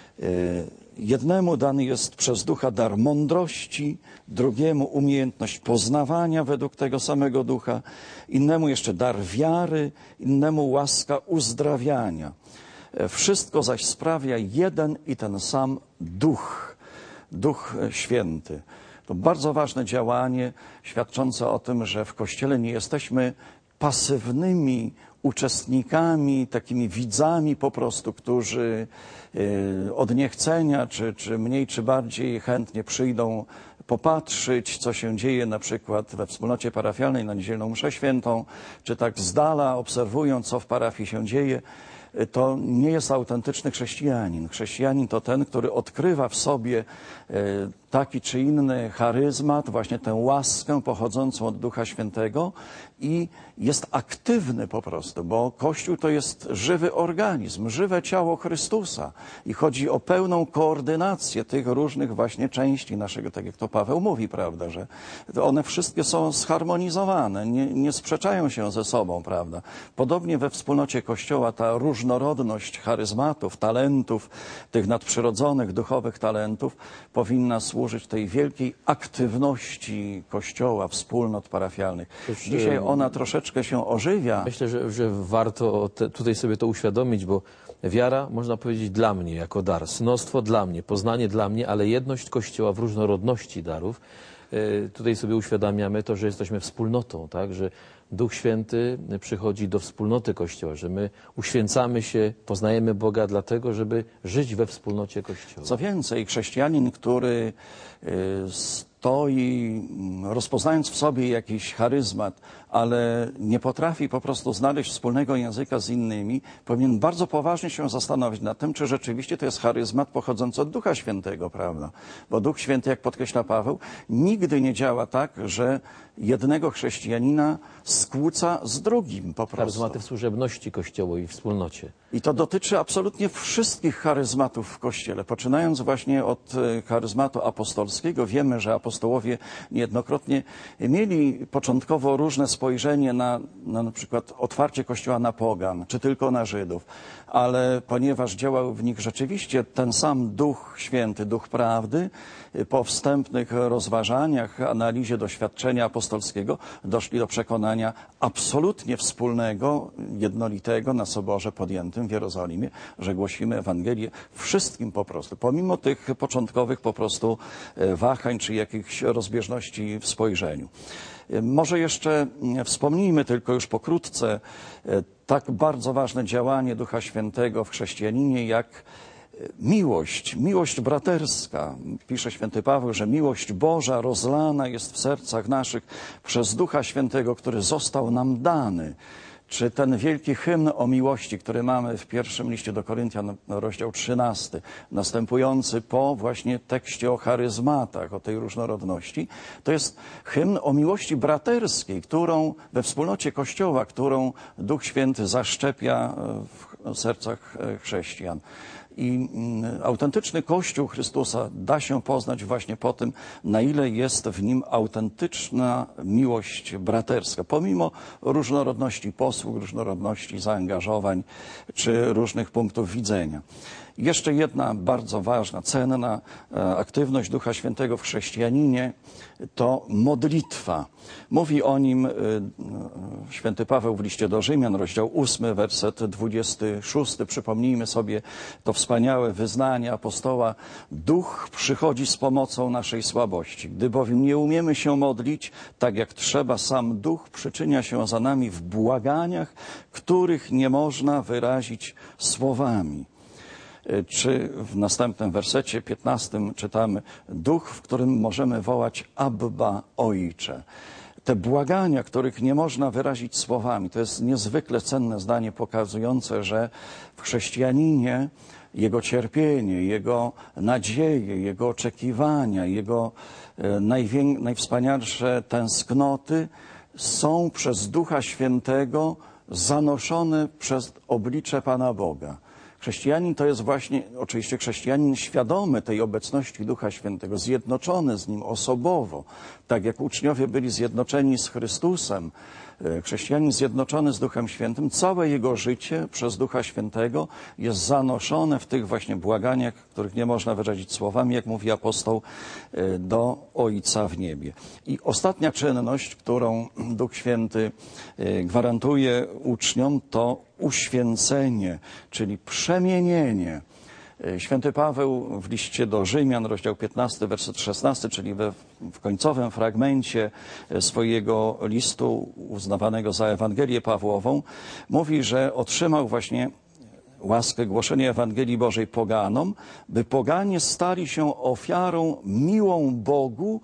jednemu dany jest przez Ducha dar mądrości, drugiemu umiejętność poznawania według tego samego Ducha, innemu jeszcze dar wiary, innemu łaska uzdrawiania. Wszystko zaś sprawia jeden i ten sam Duch, Duch Święty. To bardzo ważne działanie świadczące o tym, że w Kościele nie jesteśmy pasywnymi uczestnikami, takimi widzami po prostu, którzy od niechcenia, czy, czy mniej, czy bardziej chętnie przyjdą popatrzeć, co się dzieje na przykład we wspólnocie parafialnej na niedzielną mszę świętą, czy tak z dala obserwują, co w parafii się dzieje. To nie jest autentyczny chrześcijanin. Chrześcijanin to ten, który odkrywa w sobie taki czy inny charyzmat, właśnie tę łaskę pochodzącą od Ducha Świętego i jest aktywny po prostu, bo Kościół to jest żywy organizm, żywe ciało Chrystusa i chodzi o pełną koordynację tych różnych właśnie części naszego, tak jak to Paweł mówi, prawda, że one wszystkie są zharmonizowane, nie, nie sprzeczają się ze sobą, prawda. Podobnie we wspólnocie Kościoła ta różnorodność charyzmatów, talentów, tych nadprzyrodzonych, duchowych talentów powinna służyć tej wielkiej aktywności Kościoła, wspólnot parafialnych. Cóż, Dzisiaj ona troszeczkę się ożywia. Myślę, że, że warto te, tutaj sobie to uświadomić, bo wiara, można powiedzieć, dla mnie jako dar, synostwo dla mnie, poznanie dla mnie, ale jedność Kościoła w różnorodności darów. Yy, tutaj sobie uświadamiamy to, że jesteśmy wspólnotą, tak? Że Duch Święty przychodzi do wspólnoty Kościoła, że my uświęcamy się, poznajemy Boga dlatego, żeby żyć we wspólnocie Kościoła. Co więcej, chrześcijanin, który stoi, rozpoznając w sobie jakiś charyzmat, ale nie potrafi po prostu znaleźć wspólnego języka z innymi, powinien bardzo poważnie się zastanowić nad tym, czy rzeczywiście to jest charyzmat pochodzący od Ducha Świętego, prawda? Bo Duch Święty, jak podkreśla Paweł, nigdy nie działa tak, że jednego chrześcijanina skłóca z drugim po prostu. Charyzmaty w służebności Kościoła i wspólnocie. I to dotyczy absolutnie wszystkich charyzmatów w Kościele. Poczynając właśnie od charyzmatu apostolskiego, wiemy, że apostołowie niejednokrotnie mieli początkowo różne spojrzenie na, na na przykład otwarcie Kościoła na pogan, czy tylko na Żydów. Ale ponieważ działał w nich rzeczywiście ten sam Duch Święty, Duch Prawdy, po wstępnych rozważaniach, analizie doświadczenia apostolskiego doszli do przekonania absolutnie wspólnego, jednolitego na Soborze podjętym w Jerozolimie, że głosimy Ewangelię wszystkim po prostu, pomimo tych początkowych po prostu wahań czy jakichś rozbieżności w spojrzeniu. Może jeszcze wspomnijmy tylko już pokrótce tak bardzo ważne działanie Ducha Świętego w chrześcijaninie, jak miłość, miłość braterska. Pisze święty Paweł, że miłość Boża rozlana jest w sercach naszych przez Ducha Świętego, który został nam dany. Czy ten wielki hymn o miłości, który mamy w pierwszym liście do Koryntian, rozdział trzynasty, następujący po właśnie tekście o charyzmatach, o tej różnorodności, to jest hymn o miłości braterskiej, którą we wspólnocie Kościoła, którą Duch Święty zaszczepia w sercach chrześcijan. I autentyczny Kościół Chrystusa da się poznać właśnie po tym, na ile jest w nim autentyczna miłość braterska, pomimo różnorodności posług, różnorodności zaangażowań czy różnych punktów widzenia. Jeszcze jedna bardzo ważna, cenna aktywność Ducha Świętego w chrześcijaninie to modlitwa. Mówi o nim święty Paweł w liście do Rzymian, rozdział ósmy, werset dwudziesty szósty. Przypomnijmy sobie to wspaniałe wyznanie apostoła. Duch przychodzi z pomocą naszej słabości. Gdy bowiem nie umiemy się modlić tak jak trzeba, sam Duch przyczynia się za nami w błaganiach, których nie można wyrazić słowami. Czy w następnym wersecie, piętnastym, czytamy Duch, w którym możemy wołać Abba, Ojcze. te błagania, których nie można wyrazić słowami. To jest niezwykle cenne zdanie pokazujące, że w chrześcijaninie jego cierpienie, jego nadzieje, jego oczekiwania, jego najwię- najwspanialsze tęsknoty są przez Ducha Świętego zanoszone przez oblicze Pana Boga. Chrześcijanin to jest właśnie, oczywiście chrześcijanin świadomy tej obecności Ducha Świętego, zjednoczony z Nim osobowo, tak jak uczniowie byli zjednoczeni z Chrystusem. Chrześcijanin zjednoczony z Duchem Świętym, całe jego życie przez Ducha Świętego jest zanoszone w tych właśnie błaganiach, których nie można wyrazić słowami, jak mówi apostoł, do Ojca w niebie. I ostatnia czynność, którą Duch Święty gwarantuje uczniom, to uświęcenie, czyli przemienienie. Święty Paweł w liście do Rzymian, rozdział piętnasty, werset szesnasty, czyli we, w końcowym fragmencie swojego listu uznawanego za Ewangelię Pawłową, mówi, że otrzymał właśnie łaskę głoszenia Ewangelii Bożej poganom, by poganie stali się ofiarą miłą Bogu,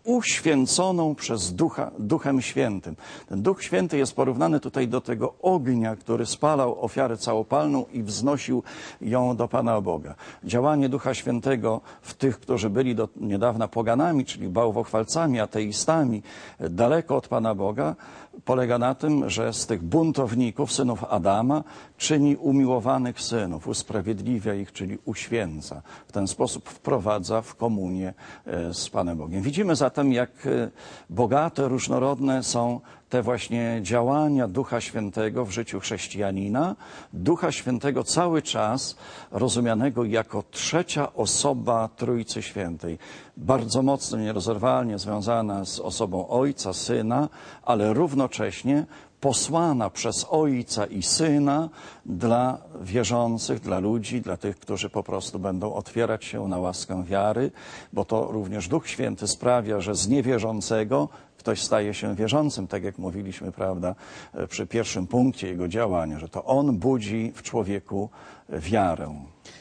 uświęconą przez Ducha, Duchem Świętym. Ten Duch Święty jest porównany tutaj do tego ognia, który spalał ofiarę całopalną i wznosił ją do Pana Boga. Działanie Ducha Świętego w tych, którzy byli do niedawna poganami, czyli bałwochwalcami, ateistami, daleko od Pana Boga, polega na tym, że z tych buntowników, synów Adama, czyni umiłowanych synów, usprawiedliwia ich, czyli uświęca. W ten sposób wprowadza w komunię z Panem Bogiem. Widzimy zatem, jak bogate, różnorodne są te właśnie działania Ducha Świętego w życiu chrześcijanina. Ducha Świętego cały czas rozumianego jako trzecia osoba Trójcy Świętej. Bardzo mocno, nierozerwalnie związana z osobą Ojca, Syna, ale równocześnie posłana przez Ojca i Syna dla wierzących, dla ludzi, dla tych, którzy po prostu będą otwierać się na łaskę wiary, bo to również Duch Święty sprawia, że z niewierzącego ktoś staje się wierzącym, tak jak mówiliśmy, prawda, przy pierwszym punkcie jego działania, że to On budzi w człowieku wiarę.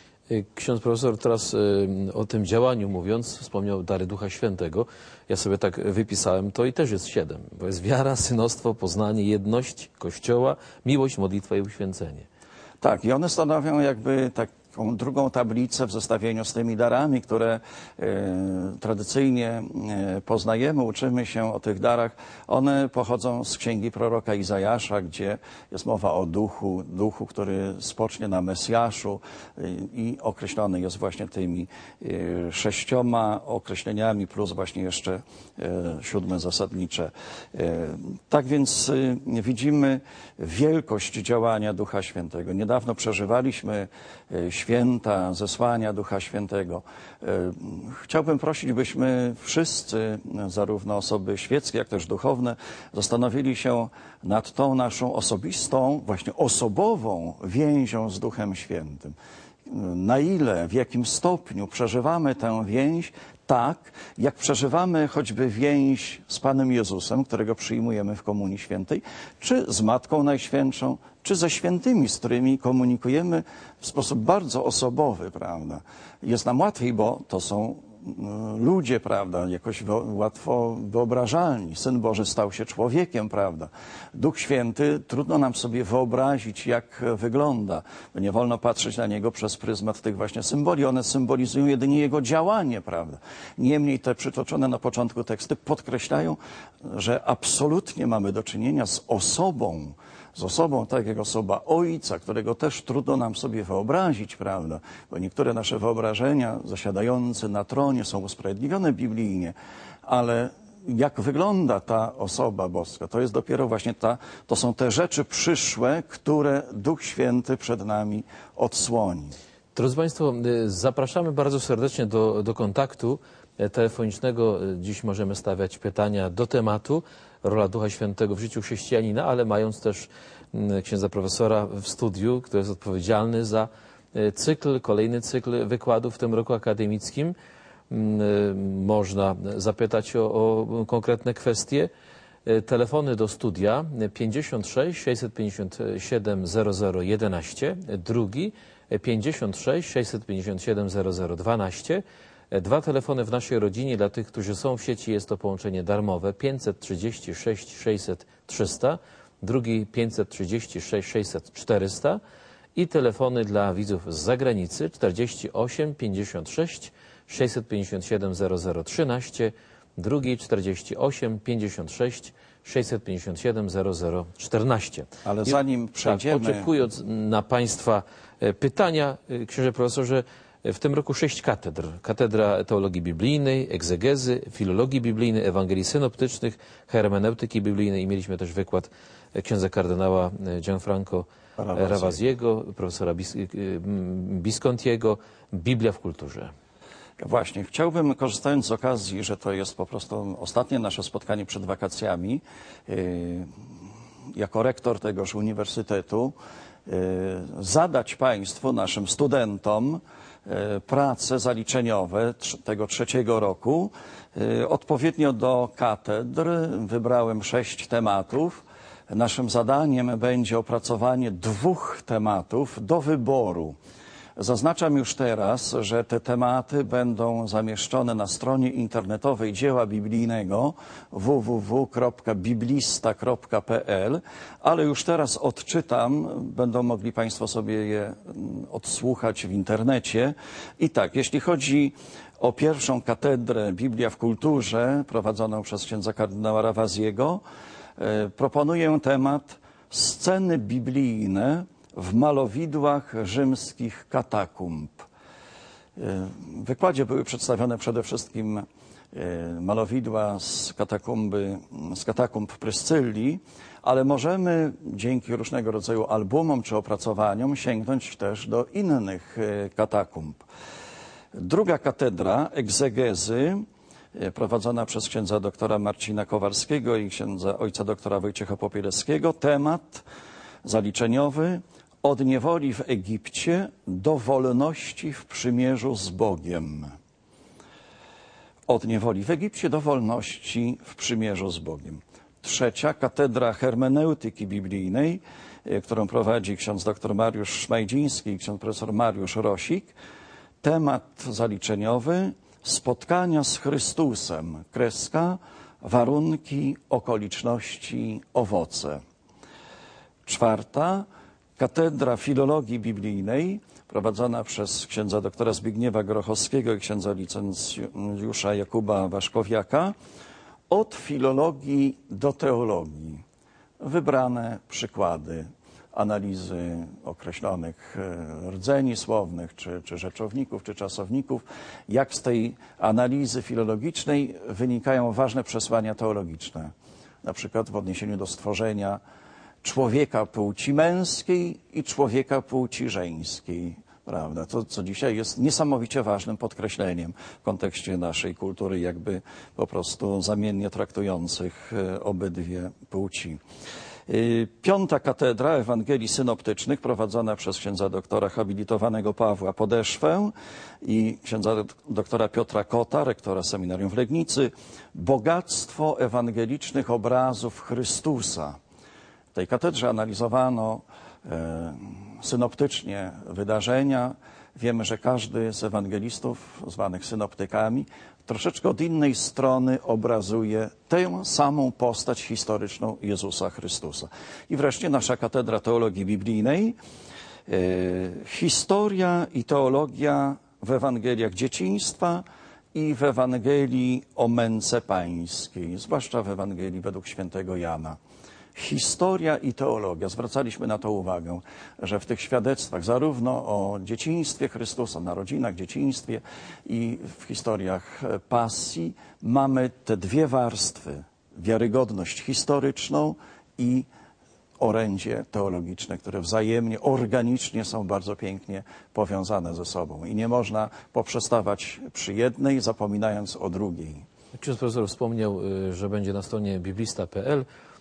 Ksiądz profesor teraz o tym działaniu mówiąc, wspomniał dary Ducha Świętego. Ja sobie tak wypisałem, to i też jest siedem, bo jest wiara, synostwo, poznanie, jedność Kościoła, miłość, modlitwa i uświęcenie. Tak, i one stanowią jakby taką drugą tablicę w zestawieniu z tymi darami, które e, tradycyjnie e, poznajemy, uczymy się o tych darach. One pochodzą z księgi proroka Izajasza, gdzie jest mowa o duchu, duchu, który spocznie na Mesjaszu e, i określony jest właśnie tymi e, sześcioma określeniami, plus właśnie jeszcze e, siódme zasadnicze. E, tak więc e, widzimy wielkość działania Ducha Świętego. Niedawno przeżywaliśmy e, święta zesłania Ducha Świętego. Chciałbym prosić, byśmy wszyscy, zarówno osoby świeckie, jak też duchowne, zastanowili się nad tą naszą osobistą, właśnie osobową więzią z Duchem Świętym. Na ile, w jakim stopniu przeżywamy tę więź tak, jak przeżywamy choćby więź z Panem Jezusem, którego przyjmujemy w Komunii Świętej, czy z Matką Najświętszą, czy ze świętymi, z którymi komunikujemy w sposób bardzo osobowy, prawda. Jest nam łatwiej, bo to są ludzie, prawda, jakoś łatwo wyobrażalni. Syn Boży stał się człowiekiem, prawda. Duch Święty, trudno nam sobie wyobrazić, jak wygląda. Nie wolno patrzeć na Niego przez pryzmat tych właśnie symboli. One symbolizują jedynie Jego działanie, prawda. Niemniej te przytoczone na początku teksty podkreślają, że absolutnie mamy do czynienia z osobą, z osobą, tak jak osoba Ojca, którego też trudno nam sobie wyobrazić, prawda? Bo niektóre nasze wyobrażenia zasiadające na tronie są usprawiedliwione biblijnie, ale jak wygląda ta osoba boska, to jest dopiero właśnie ta, to są te rzeczy przyszłe, które Duch Święty przed nami odsłoni. Drodzy Państwo, zapraszamy bardzo serdecznie do, do kontaktu telefonicznego. Dziś możemy stawiać pytania do tematu rola Ducha Świętego w życiu chrześcijanina, ale mając też księdza profesora w studiu, który jest odpowiedzialny za cykl, kolejny cykl wykładów w tym roku akademickim, można zapytać o, o konkretne kwestie. Telefony do studia pięćdziesiąt sześć sześćset pięćdziesiąt siedem zero zero jedenaście, drugi pięćdziesiąt sześć sześćset pięćdziesiąt siedem zero zero dwanaście. Dwa telefony w naszej rodzinie dla tych, którzy są w sieci. Jest to połączenie darmowe pięćset trzydzieści sześć sześćset trzysta, drugi pięćset trzydzieści sześć sześćset czterysta i telefony dla widzów z zagranicy czterdzieści osiem pięćdziesiąt sześć sześćset pięćdziesiąt siedem zero zero trzynaście, drugi czterdzieści osiem pięćdziesiąt sześć sześćset pięćdziesiąt siedem zero zero czternaście. Ale zanim przejdziemy... Tak, oczekując na Państwa pytania, księże profesorze, w tym roku sześć katedr. Katedra Teologii Biblijnej, Egzegezy, Filologii Biblijnej, Ewangelii Synoptycznych, Hermeneutyki Biblijnej i mieliśmy też wykład księdza kardynała Gianfranco Ravasiego, profesora Bis Biscontiego, Biblia w kulturze. Właśnie, chciałbym, korzystając z okazji, że to jest po prostu ostatnie nasze spotkanie przed wakacjami, yy, jako rektor tegoż uniwersytetu, yy, zadać Państwu, naszym studentom, yy, prace zaliczeniowe tego trzeciego roku. Yy, odpowiednio do katedr wybrałem sześć tematów. Naszym zadaniem będzie opracowanie dwóch tematów do wyboru. Zaznaczam już teraz, że te tematy będą zamieszczone na stronie internetowej Dzieła Biblijnego w w w kropka biblista kropka p l, ale już teraz odczytam, będą mogli Państwo sobie je odsłuchać w internecie. I tak, jeśli chodzi o pierwszą katedrę Biblia w kulturze, prowadzoną przez księdza kardynała Ravasiego, proponuję temat sceny biblijne w malowidłach rzymskich katakumb. W wykładzie były przedstawione przede wszystkim malowidła z katakumby, z katakumb Pryscylli, ale możemy dzięki różnego rodzaju albumom czy opracowaniom sięgnąć też do innych katakumb. Druga katedra egzegezy, prowadzona przez księdza doktora Marcina Kowalskiego i księdza ojca doktora Wojciecha Popieleckiego, temat zaliczeniowy: od niewoli w Egipcie do wolności w przymierzu z Bogiem. Od niewoli w Egipcie do wolności w przymierzu z Bogiem. Trzecia katedra hermeneutyki biblijnej, którą prowadzi ksiądz dr Mariusz Szmajdziński i ksiądz profesor Mariusz Rosik. Temat zaliczeniowy: spotkania z Chrystusem. Kreska, warunki, okoliczności, owoce. Czwarta katedra filologii biblijnej, prowadzona przez księdza doktora Zbigniewa Grochowskiego i księdza licencjusza Jakuba Waszkowiaka. Od filologii do teologii. Wybrane przykłady analizy określonych rdzeni słownych, czy, czy rzeczowników, czy czasowników, jak z tej analizy filologicznej wynikają ważne przesłania teologiczne. Na przykład w odniesieniu do stworzenia człowieka płci męskiej i człowieka płci żeńskiej. Prawda? To, co dzisiaj jest niesamowicie ważnym podkreśleniem w kontekście naszej kultury, jakby po prostu zamiennie traktujących obydwie płci. Piąta katedra Ewangelii Synoptycznych, prowadzona przez księdza doktora habilitowanego Pawła Podeszwę i księdza doktora Piotra Kota, rektora seminarium w Legnicy. Bogactwo ewangelicznych obrazów Chrystusa. W tej katedrze analizowano e, synoptycznie wydarzenia. Wiemy, że każdy z ewangelistów, zwanych synoptykami, troszeczkę od innej strony obrazuje tę samą postać historyczną Jezusa Chrystusa. I wreszcie nasza katedra teologii biblijnej. E, historia i teologia w Ewangeliach dzieciństwa i w Ewangelii o męce pańskiej, zwłaszcza w Ewangelii według świętego Jana. Historia i teologia. Zwracaliśmy na to uwagę, że w tych świadectwach zarówno o dzieciństwie Chrystusa, narodzinach, dzieciństwie i w historiach pasji mamy te dwie warstwy. Wiarygodność historyczną i orędzie teologiczne, które wzajemnie, organicznie są bardzo pięknie powiązane ze sobą. I nie można poprzestawać przy jednej, zapominając o drugiej. Ksiądz profesor wspomniał, że będzie na stronie biblista kropka p l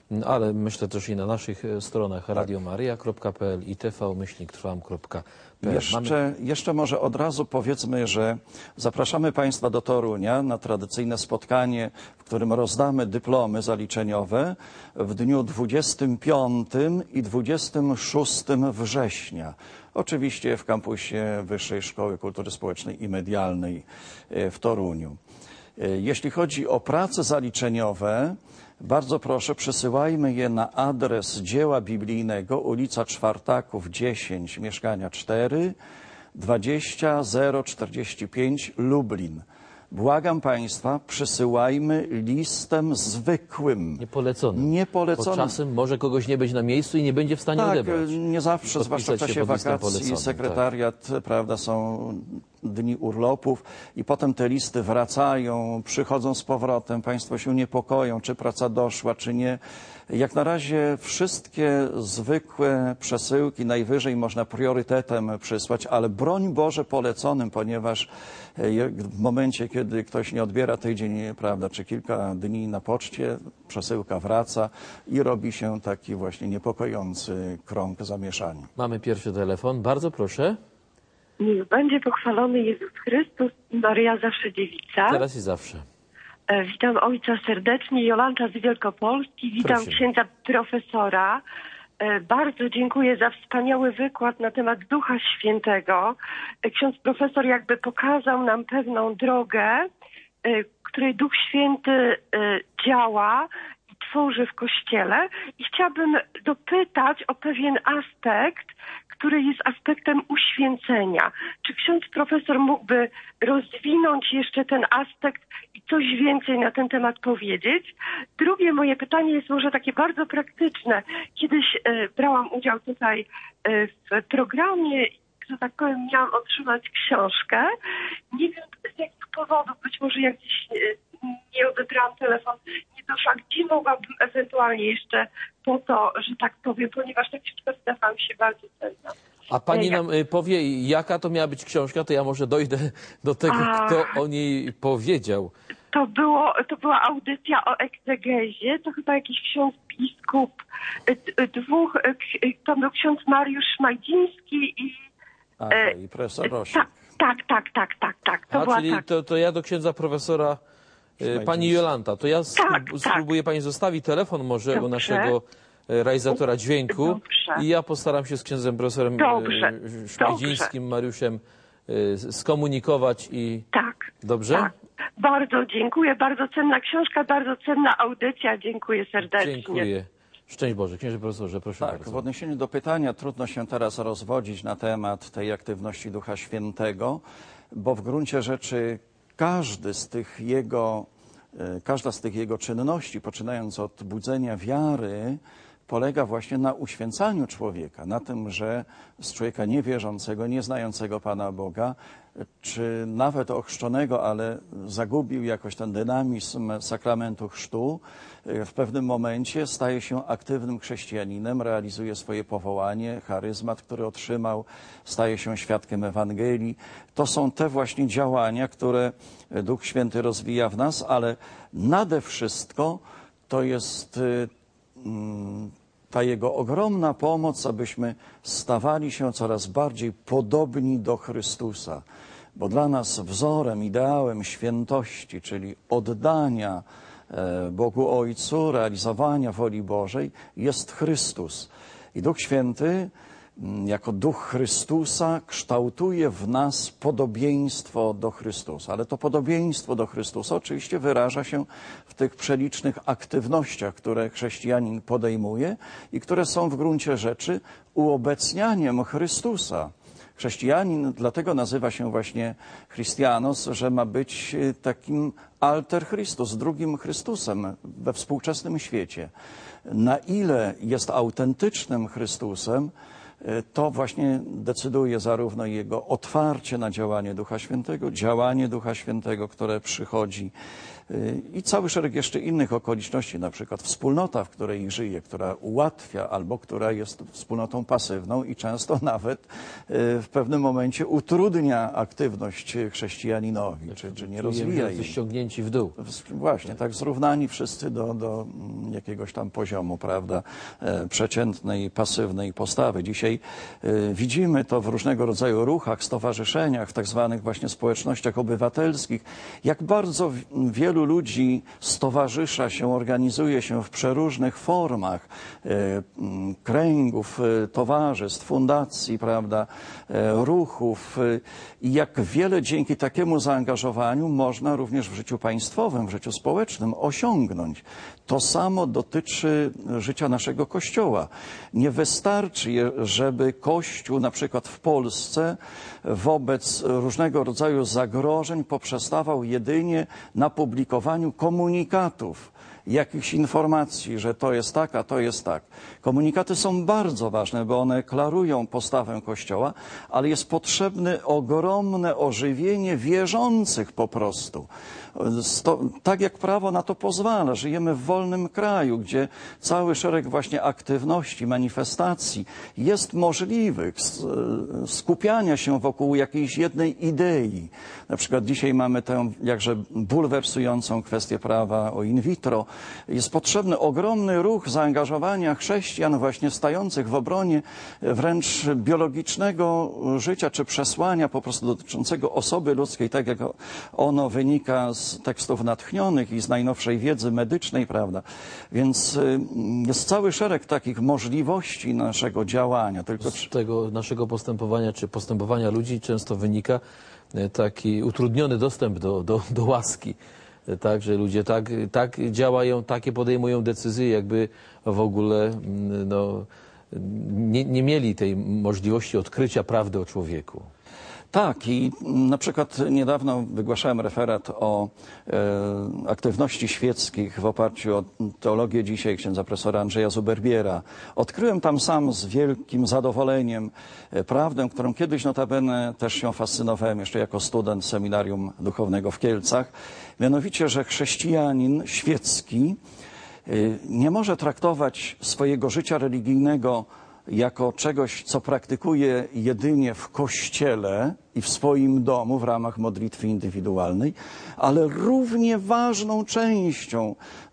ale myślę też i na naszych stronach radiomaria kropka p l i t v myślnik trwam kropka p l. Jeszcze, Mamy... jeszcze może od razu powiedzmy, że zapraszamy Państwa do Torunia na tradycyjne spotkanie, w którym rozdamy dyplomy zaliczeniowe w dniu dwudziestym piątym i dwudziestym szóstym września. Oczywiście w kampusie Wyższej Szkoły Kultury Społecznej i Medialnej w Toruniu. Jeśli chodzi o prace zaliczeniowe, bardzo proszę, przesyłajmy je na adres Dzieła Biblijnego, ulica Czwartaków dziesięć, mieszkania cztery, dwadzieścia zero czterdzieści pięć, Lublin. Błagam Państwa, przysyłajmy listem zwykłym. Niepoleconym. Niepoleconym. Bo czasem może kogoś nie być na miejscu i nie będzie w stanie tak, odebrać. nie zawsze, zwłaszcza w Podpisać się czasie pod listem wakacji, poleconym, sekretariat, prawda, są dni urlopów i potem te listy wracają, przychodzą z powrotem, Państwo się niepokoją, czy praca doszła, czy nie. Jak na razie wszystkie zwykłe przesyłki najwyżej można priorytetem przysłać, ale broń Boże poleconym, ponieważ w momencie, kiedy ktoś nie odbiera tydzień, prawda, czy kilka dni na poczcie, przesyłka wraca i robi się taki właśnie niepokojący krąg zamieszania. Mamy pierwszy telefon. Bardzo proszę. Niech będzie pochwalony Jezus Chrystus i Maryja zawsze dziewica. Teraz i zawsze. E, Witam ojca serdecznie, Jolanta z Wielkopolski. Witam Prosimy. księdza profesora. E, Bardzo dziękuję za wspaniały wykład na temat Ducha Świętego. E, Ksiądz profesor jakby pokazał nam pewną drogę, e, której Duch Święty e, działa i tworzy w Kościele. I chciałabym dopytać o pewien aspekt, który jest aspektem uświęcenia. Czy ksiądz profesor mógłby rozwinąć jeszcze ten aspekt i coś więcej na ten temat powiedzieć? Drugie moje pytanie jest może takie bardzo praktyczne. Kiedyś e, brałam udział tutaj e, w programie, że tak powiem, miałam otrzymać książkę. Nie wiem z jakich powodów, być może jak gdzieś e, nie odebrałam telefon, nie doszła, gdzie mogłabym ewentualnie jeszcze po to, że tak powiem, ponieważ ta książka zdawała mi się bardzo cenna. A pani Ja- nam y, powie, jaka to miała być książka, to ja może dojdę do tego, A. kto o niej powiedział. To, było, to była audycja o egzegezie, to chyba jakiś ksiądz biskup, y, y, dwóch, y, k- y, to był ksiądz Mariusz Szmajdziński i... A, e, i profesor Rosik. Tak, tak, tak, tak, tak, tak. To A, była czyli tak. to, to ja do księdza profesora, y, pani Szmajdziński. Jolanta, to ja sprób, Tak, tak. spróbuję pani zostawić telefon może u Dobrze. naszego y, realizatora dźwięku Dobrze. i ja postaram się z księdzem profesorem Dobrze, y, Szmajdzińskim, Mariuszem y, skomunikować i... Tak. Dobrze? Tak. Bardzo dziękuję, bardzo cenna książka, bardzo cenna audycja, dziękuję serdecznie. Dziękuję. Szczęść Boże. Księże profesorze, proszę Tak, bardzo. w odniesieniu do pytania trudno się teraz rozwodzić na temat tej aktywności Ducha Świętego, bo w gruncie rzeczy każdy z tych jego, e, każda z tych jego czynności, poczynając od budzenia wiary, polega właśnie na uświęcaniu człowieka, na tym, że z człowieka niewierzącego, nieznającego Pana Boga, czy nawet ochrzczonego, ale zagubił jakoś ten dynamizm sakramentu chrztu, w pewnym momencie staje się aktywnym chrześcijaninem, realizuje swoje powołanie, charyzmat, który otrzymał, staje się świadkiem Ewangelii. To są te właśnie działania, które Duch Święty rozwija w nas, ale nade wszystko to jest y, mm, ta Jego ogromna pomoc, abyśmy stawali się coraz bardziej podobni do Chrystusa. Bo dla nas wzorem, ideałem świętości, czyli oddania e, Bogu Ojcu, realizowania woli Bożej, jest Chrystus. I Duch Święty, m, jako Duch Chrystusa, kształtuje w nas podobieństwo do Chrystusa. Ale to podobieństwo do Chrystusa oczywiście wyraża się w tych przelicznych aktywnościach, które chrześcijanin podejmuje i które są w gruncie rzeczy uobecnianiem Chrystusa. Chrześcijanin dlatego nazywa się właśnie Christianos, że ma być takim alter Christus, drugim Chrystusem we współczesnym świecie. Na ile jest autentycznym Chrystusem, to właśnie decyduje zarówno jego otwarcie na działanie Ducha Świętego, działanie Ducha Świętego, które przychodzi i cały szereg jeszcze innych okoliczności, na przykład wspólnota, w której żyje, która ułatwia albo która jest wspólnotą pasywną i często nawet w pewnym momencie utrudnia aktywność chrześcijaninowi, czy, czy nie rozwija jej. Ściągnięci w dół. Właśnie, tak zrównani wszyscy do, do jakiegoś tam poziomu, prawda, przeciętnej, pasywnej postawy. Dzisiaj widzimy to w różnego rodzaju ruchach, stowarzyszeniach, w tak zwanych właśnie społecznościach obywatelskich, jak bardzo wielu ludzi stowarzysza się, organizuje się w przeróżnych formach kręgów, towarzystw, fundacji, prawda, ruchów i jak wiele dzięki takiemu zaangażowaniu można również w życiu państwowym, w życiu społecznym osiągnąć. To samo dotyczy życia naszego Kościoła. Nie wystarczy, żeby Kościół na przykład w Polsce wobec różnego rodzaju zagrożeń poprzestawał jedynie na publikowaniu komunikatów, jakichś informacji, że to jest tak, a to jest tak. Komunikaty są bardzo ważne, bo one klarują postawę Kościoła, ale jest potrzebne ogromne ożywienie wierzących po prostu. Sto, tak jak prawo na to pozwala. Żyjemy w wolnym kraju, gdzie cały szereg właśnie aktywności, manifestacji jest możliwych, skupiania się wokół jakiejś jednej idei. Na przykład dzisiaj mamy tę jakże bulwersującą kwestię prawa o in vitro. Jest potrzebny ogromny ruch zaangażowania chrześcijan właśnie stających w obronie wręcz biologicznego życia, czy przesłania po prostu dotyczącego osoby ludzkiej, tak jak ono wynika z tekstów natchnionych i z najnowszej wiedzy medycznej, prawda? Więc jest cały szereg takich możliwości naszego działania. Tylko z tego naszego postępowania, czy postępowania ludzi często wynika taki utrudniony dostęp do, do, do łaski. Tak, że ludzie tak, tak działają, takie podejmują decyzje, jakby w ogóle no, nie, nie mieli tej możliwości odkrycia prawdy o człowieku. Tak, i na przykład niedawno wygłaszałem referat o e, aktywności świeckich w oparciu o teologię dzisiaj księdza profesora Andrzeja Zuberbiera. Odkryłem tam sam z wielkim zadowoleniem e, prawdę, którą kiedyś notabene też się fascynowałem jeszcze jako student seminarium duchownego w Kielcach. Mianowicie, że chrześcijanin świecki e, nie może traktować swojego życia religijnego jako czegoś, co praktykuje jedynie w kościele i w swoim domu w ramach modlitwy indywidualnej, ale równie ważną częścią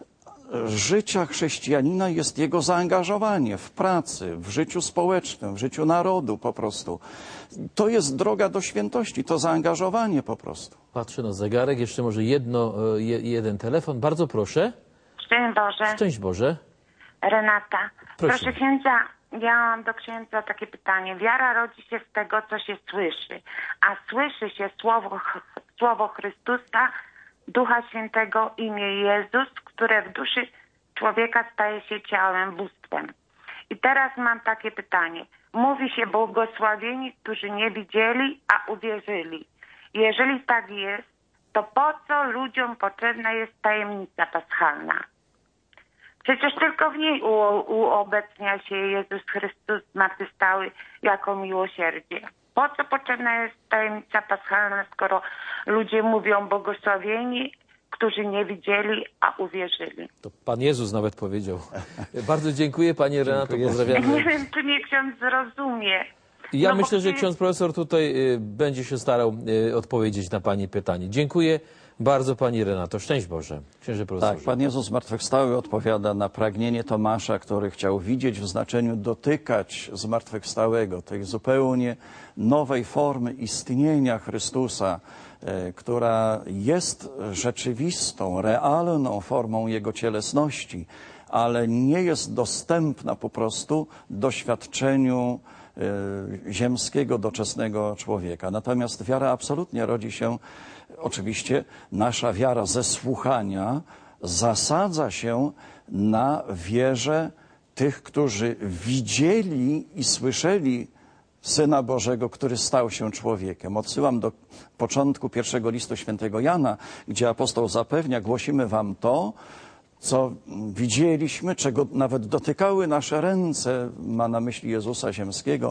życia chrześcijanina jest jego zaangażowanie w pracy, w życiu społecznym, w życiu narodu po prostu. To jest droga do świętości, to zaangażowanie po prostu. Patrzę na zegarek, jeszcze może jedno, je, jeden telefon. Bardzo proszę. Szczęść Boże. Szczęść Boże. Renata. Proszę. Proszę księdza, ja mam do księdza takie pytanie. Wiara rodzi się z tego, co się słyszy, a słyszy się słowo, słowo Chrystusa, Ducha Świętego, imię Jezus, które w duszy człowieka staje się ciałem, bóstwem. I teraz mam takie pytanie. Mówi się błogosławieni, którzy nie widzieli, a uwierzyli. Jeżeli tak jest, to po co ludziom potrzebna jest tajemnica paschalna? Przecież tylko w niej uobecnia się Jezus Chrystus zmartwychwstały jako miłosierdzie. Po co potrzebna jest tajemnica paschalna, skoro ludzie mówią błogosławieni, którzy nie widzieli, a uwierzyli? To Pan Jezus nawet powiedział. Bardzo dziękuję Pani Renato, Dziękuję. pozdrawiamy. Nie wiem, czy mnie ksiądz zrozumie. Ja No bo myślę, że przecież- ksiądz profesor tutaj y, będzie się starał y, odpowiedzieć na Pani pytanie. Dziękuję bardzo Pani Renato. Szczęść Boże. Księże profesorze. Tak, Pan Jezus zmartwychwstały odpowiada na pragnienie Tomasza, który chciał widzieć w znaczeniu dotykać zmartwychwstałego, tej zupełnie nowej formy istnienia Chrystusa, e, która jest rzeczywistą, realną formą Jego cielesności, ale nie jest dostępna po prostu doświadczeniu e, ziemskiego, doczesnego człowieka. Natomiast wiara absolutnie rodzi się, oczywiście nasza wiara ze słuchania zasadza się na wierze tych, którzy widzieli i słyszeli Syna Bożego, który stał się człowiekiem. Odsyłam do początku pierwszego listu świętego Jana, gdzie apostoł zapewnia, głosimy wam to, co widzieliśmy, czego nawet dotykały nasze ręce, ma na myśli Jezusa Ziemskiego,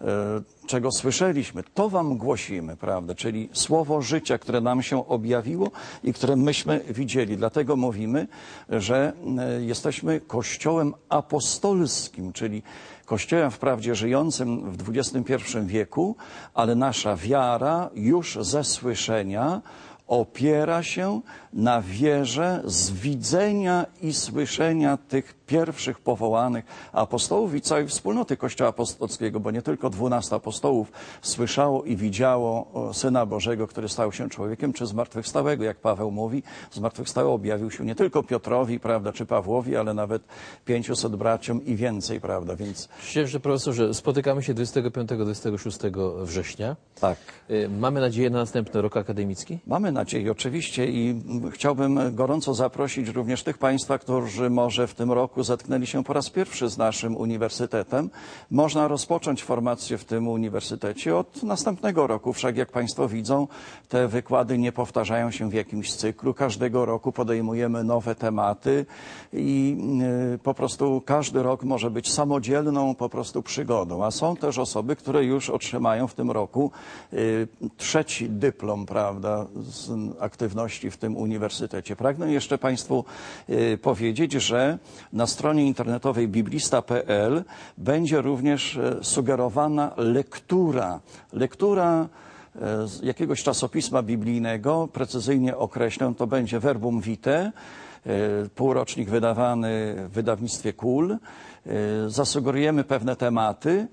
czego słyszeliśmy, to wam głosimy, prawda? Czyli słowo życia, które nam się objawiło i które myśmy widzieli. Dlatego mówimy, że jesteśmy Kościołem apostolskim, czyli Kościołem wprawdzie żyjącym w dwudziestym pierwszym wieku, ale nasza wiara już ze słyszenia opiera się na wierze z widzenia i słyszenia tych pierwszych powołanych apostołów i całej wspólnoty Kościoła apostolskiego, bo nie tylko dwunastu apostołów słyszało i widziało Syna Bożego, który stał się człowiekiem, czy zmartwychwstałego, jak Paweł mówi. Zmartwychwstały objawił się nie tylko Piotrowi, prawda, czy Pawłowi, ale nawet pięciuset braciom i więcej, prawda, więc... Księże profesorze, spotykamy się dwudziestego piątego do dwudziestego szóstego września. Tak. Mamy nadzieję na następny rok akademicki? Mamy nadzieję, oczywiście, i chciałbym gorąco zaprosić również tych Państwa, którzy może w tym roku zetknęli się po raz pierwszy z naszym uniwersytetem. Można rozpocząć formację w tym uniwersytecie od następnego roku. Wszak jak Państwo widzą, te wykłady nie powtarzają się w jakimś cyklu. Każdego roku podejmujemy nowe tematy i y, po prostu każdy rok może być samodzielną po prostu przygodą. A są też osoby, które już otrzymają w tym roku y, trzeci dyplom, prawda, z aktywności w tym uniwersytecie. Pragnę jeszcze Państwu y, powiedzieć, że na stronie internetowej biblista kropka p l będzie również sugerowana lektura. Lektura z jakiegoś czasopisma biblijnego, precyzyjnie określę, to będzie Verbum Vitae, półrocznik wydawany w wydawnictwie Kul. Zasugerujemy pewne tematy,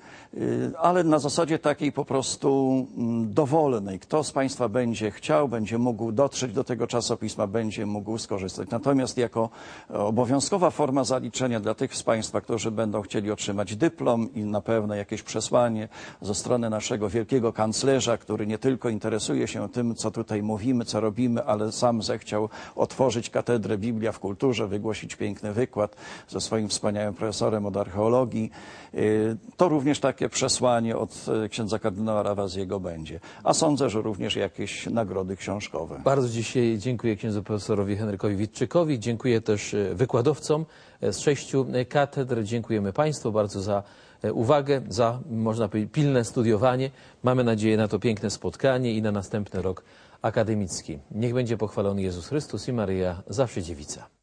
ale na zasadzie takiej po prostu dowolnej. Kto z Państwa będzie chciał, będzie mógł dotrzeć do tego czasopisma, będzie mógł skorzystać. Natomiast jako obowiązkowa forma zaliczenia dla tych z Państwa, którzy będą chcieli otrzymać dyplom i na pewno jakieś przesłanie ze strony naszego wielkiego kanclerza, który nie tylko interesuje się tym, co tutaj mówimy, co robimy, ale sam zechciał otworzyć katedrę Biblia w kulturze, wygłosić piękny wykład ze swoim wspaniałym profesorem od archeologii. To również takie przesłanie od księdza kardynała Rawazjego będzie. A sądzę, że również jakieś nagrody książkowe. Bardzo dzisiaj dziękuję księdzu profesorowi Henrykowi Witczykowi. Dziękuję też wykładowcom z sześciu katedr. Dziękujemy Państwu bardzo za uwagę, za, można powiedzieć, pilne studiowanie. Mamy nadzieję na to piękne spotkanie i na następny rok akademicki. Niech będzie pochwalony Jezus Chrystus i Maryja zawsze dziewica.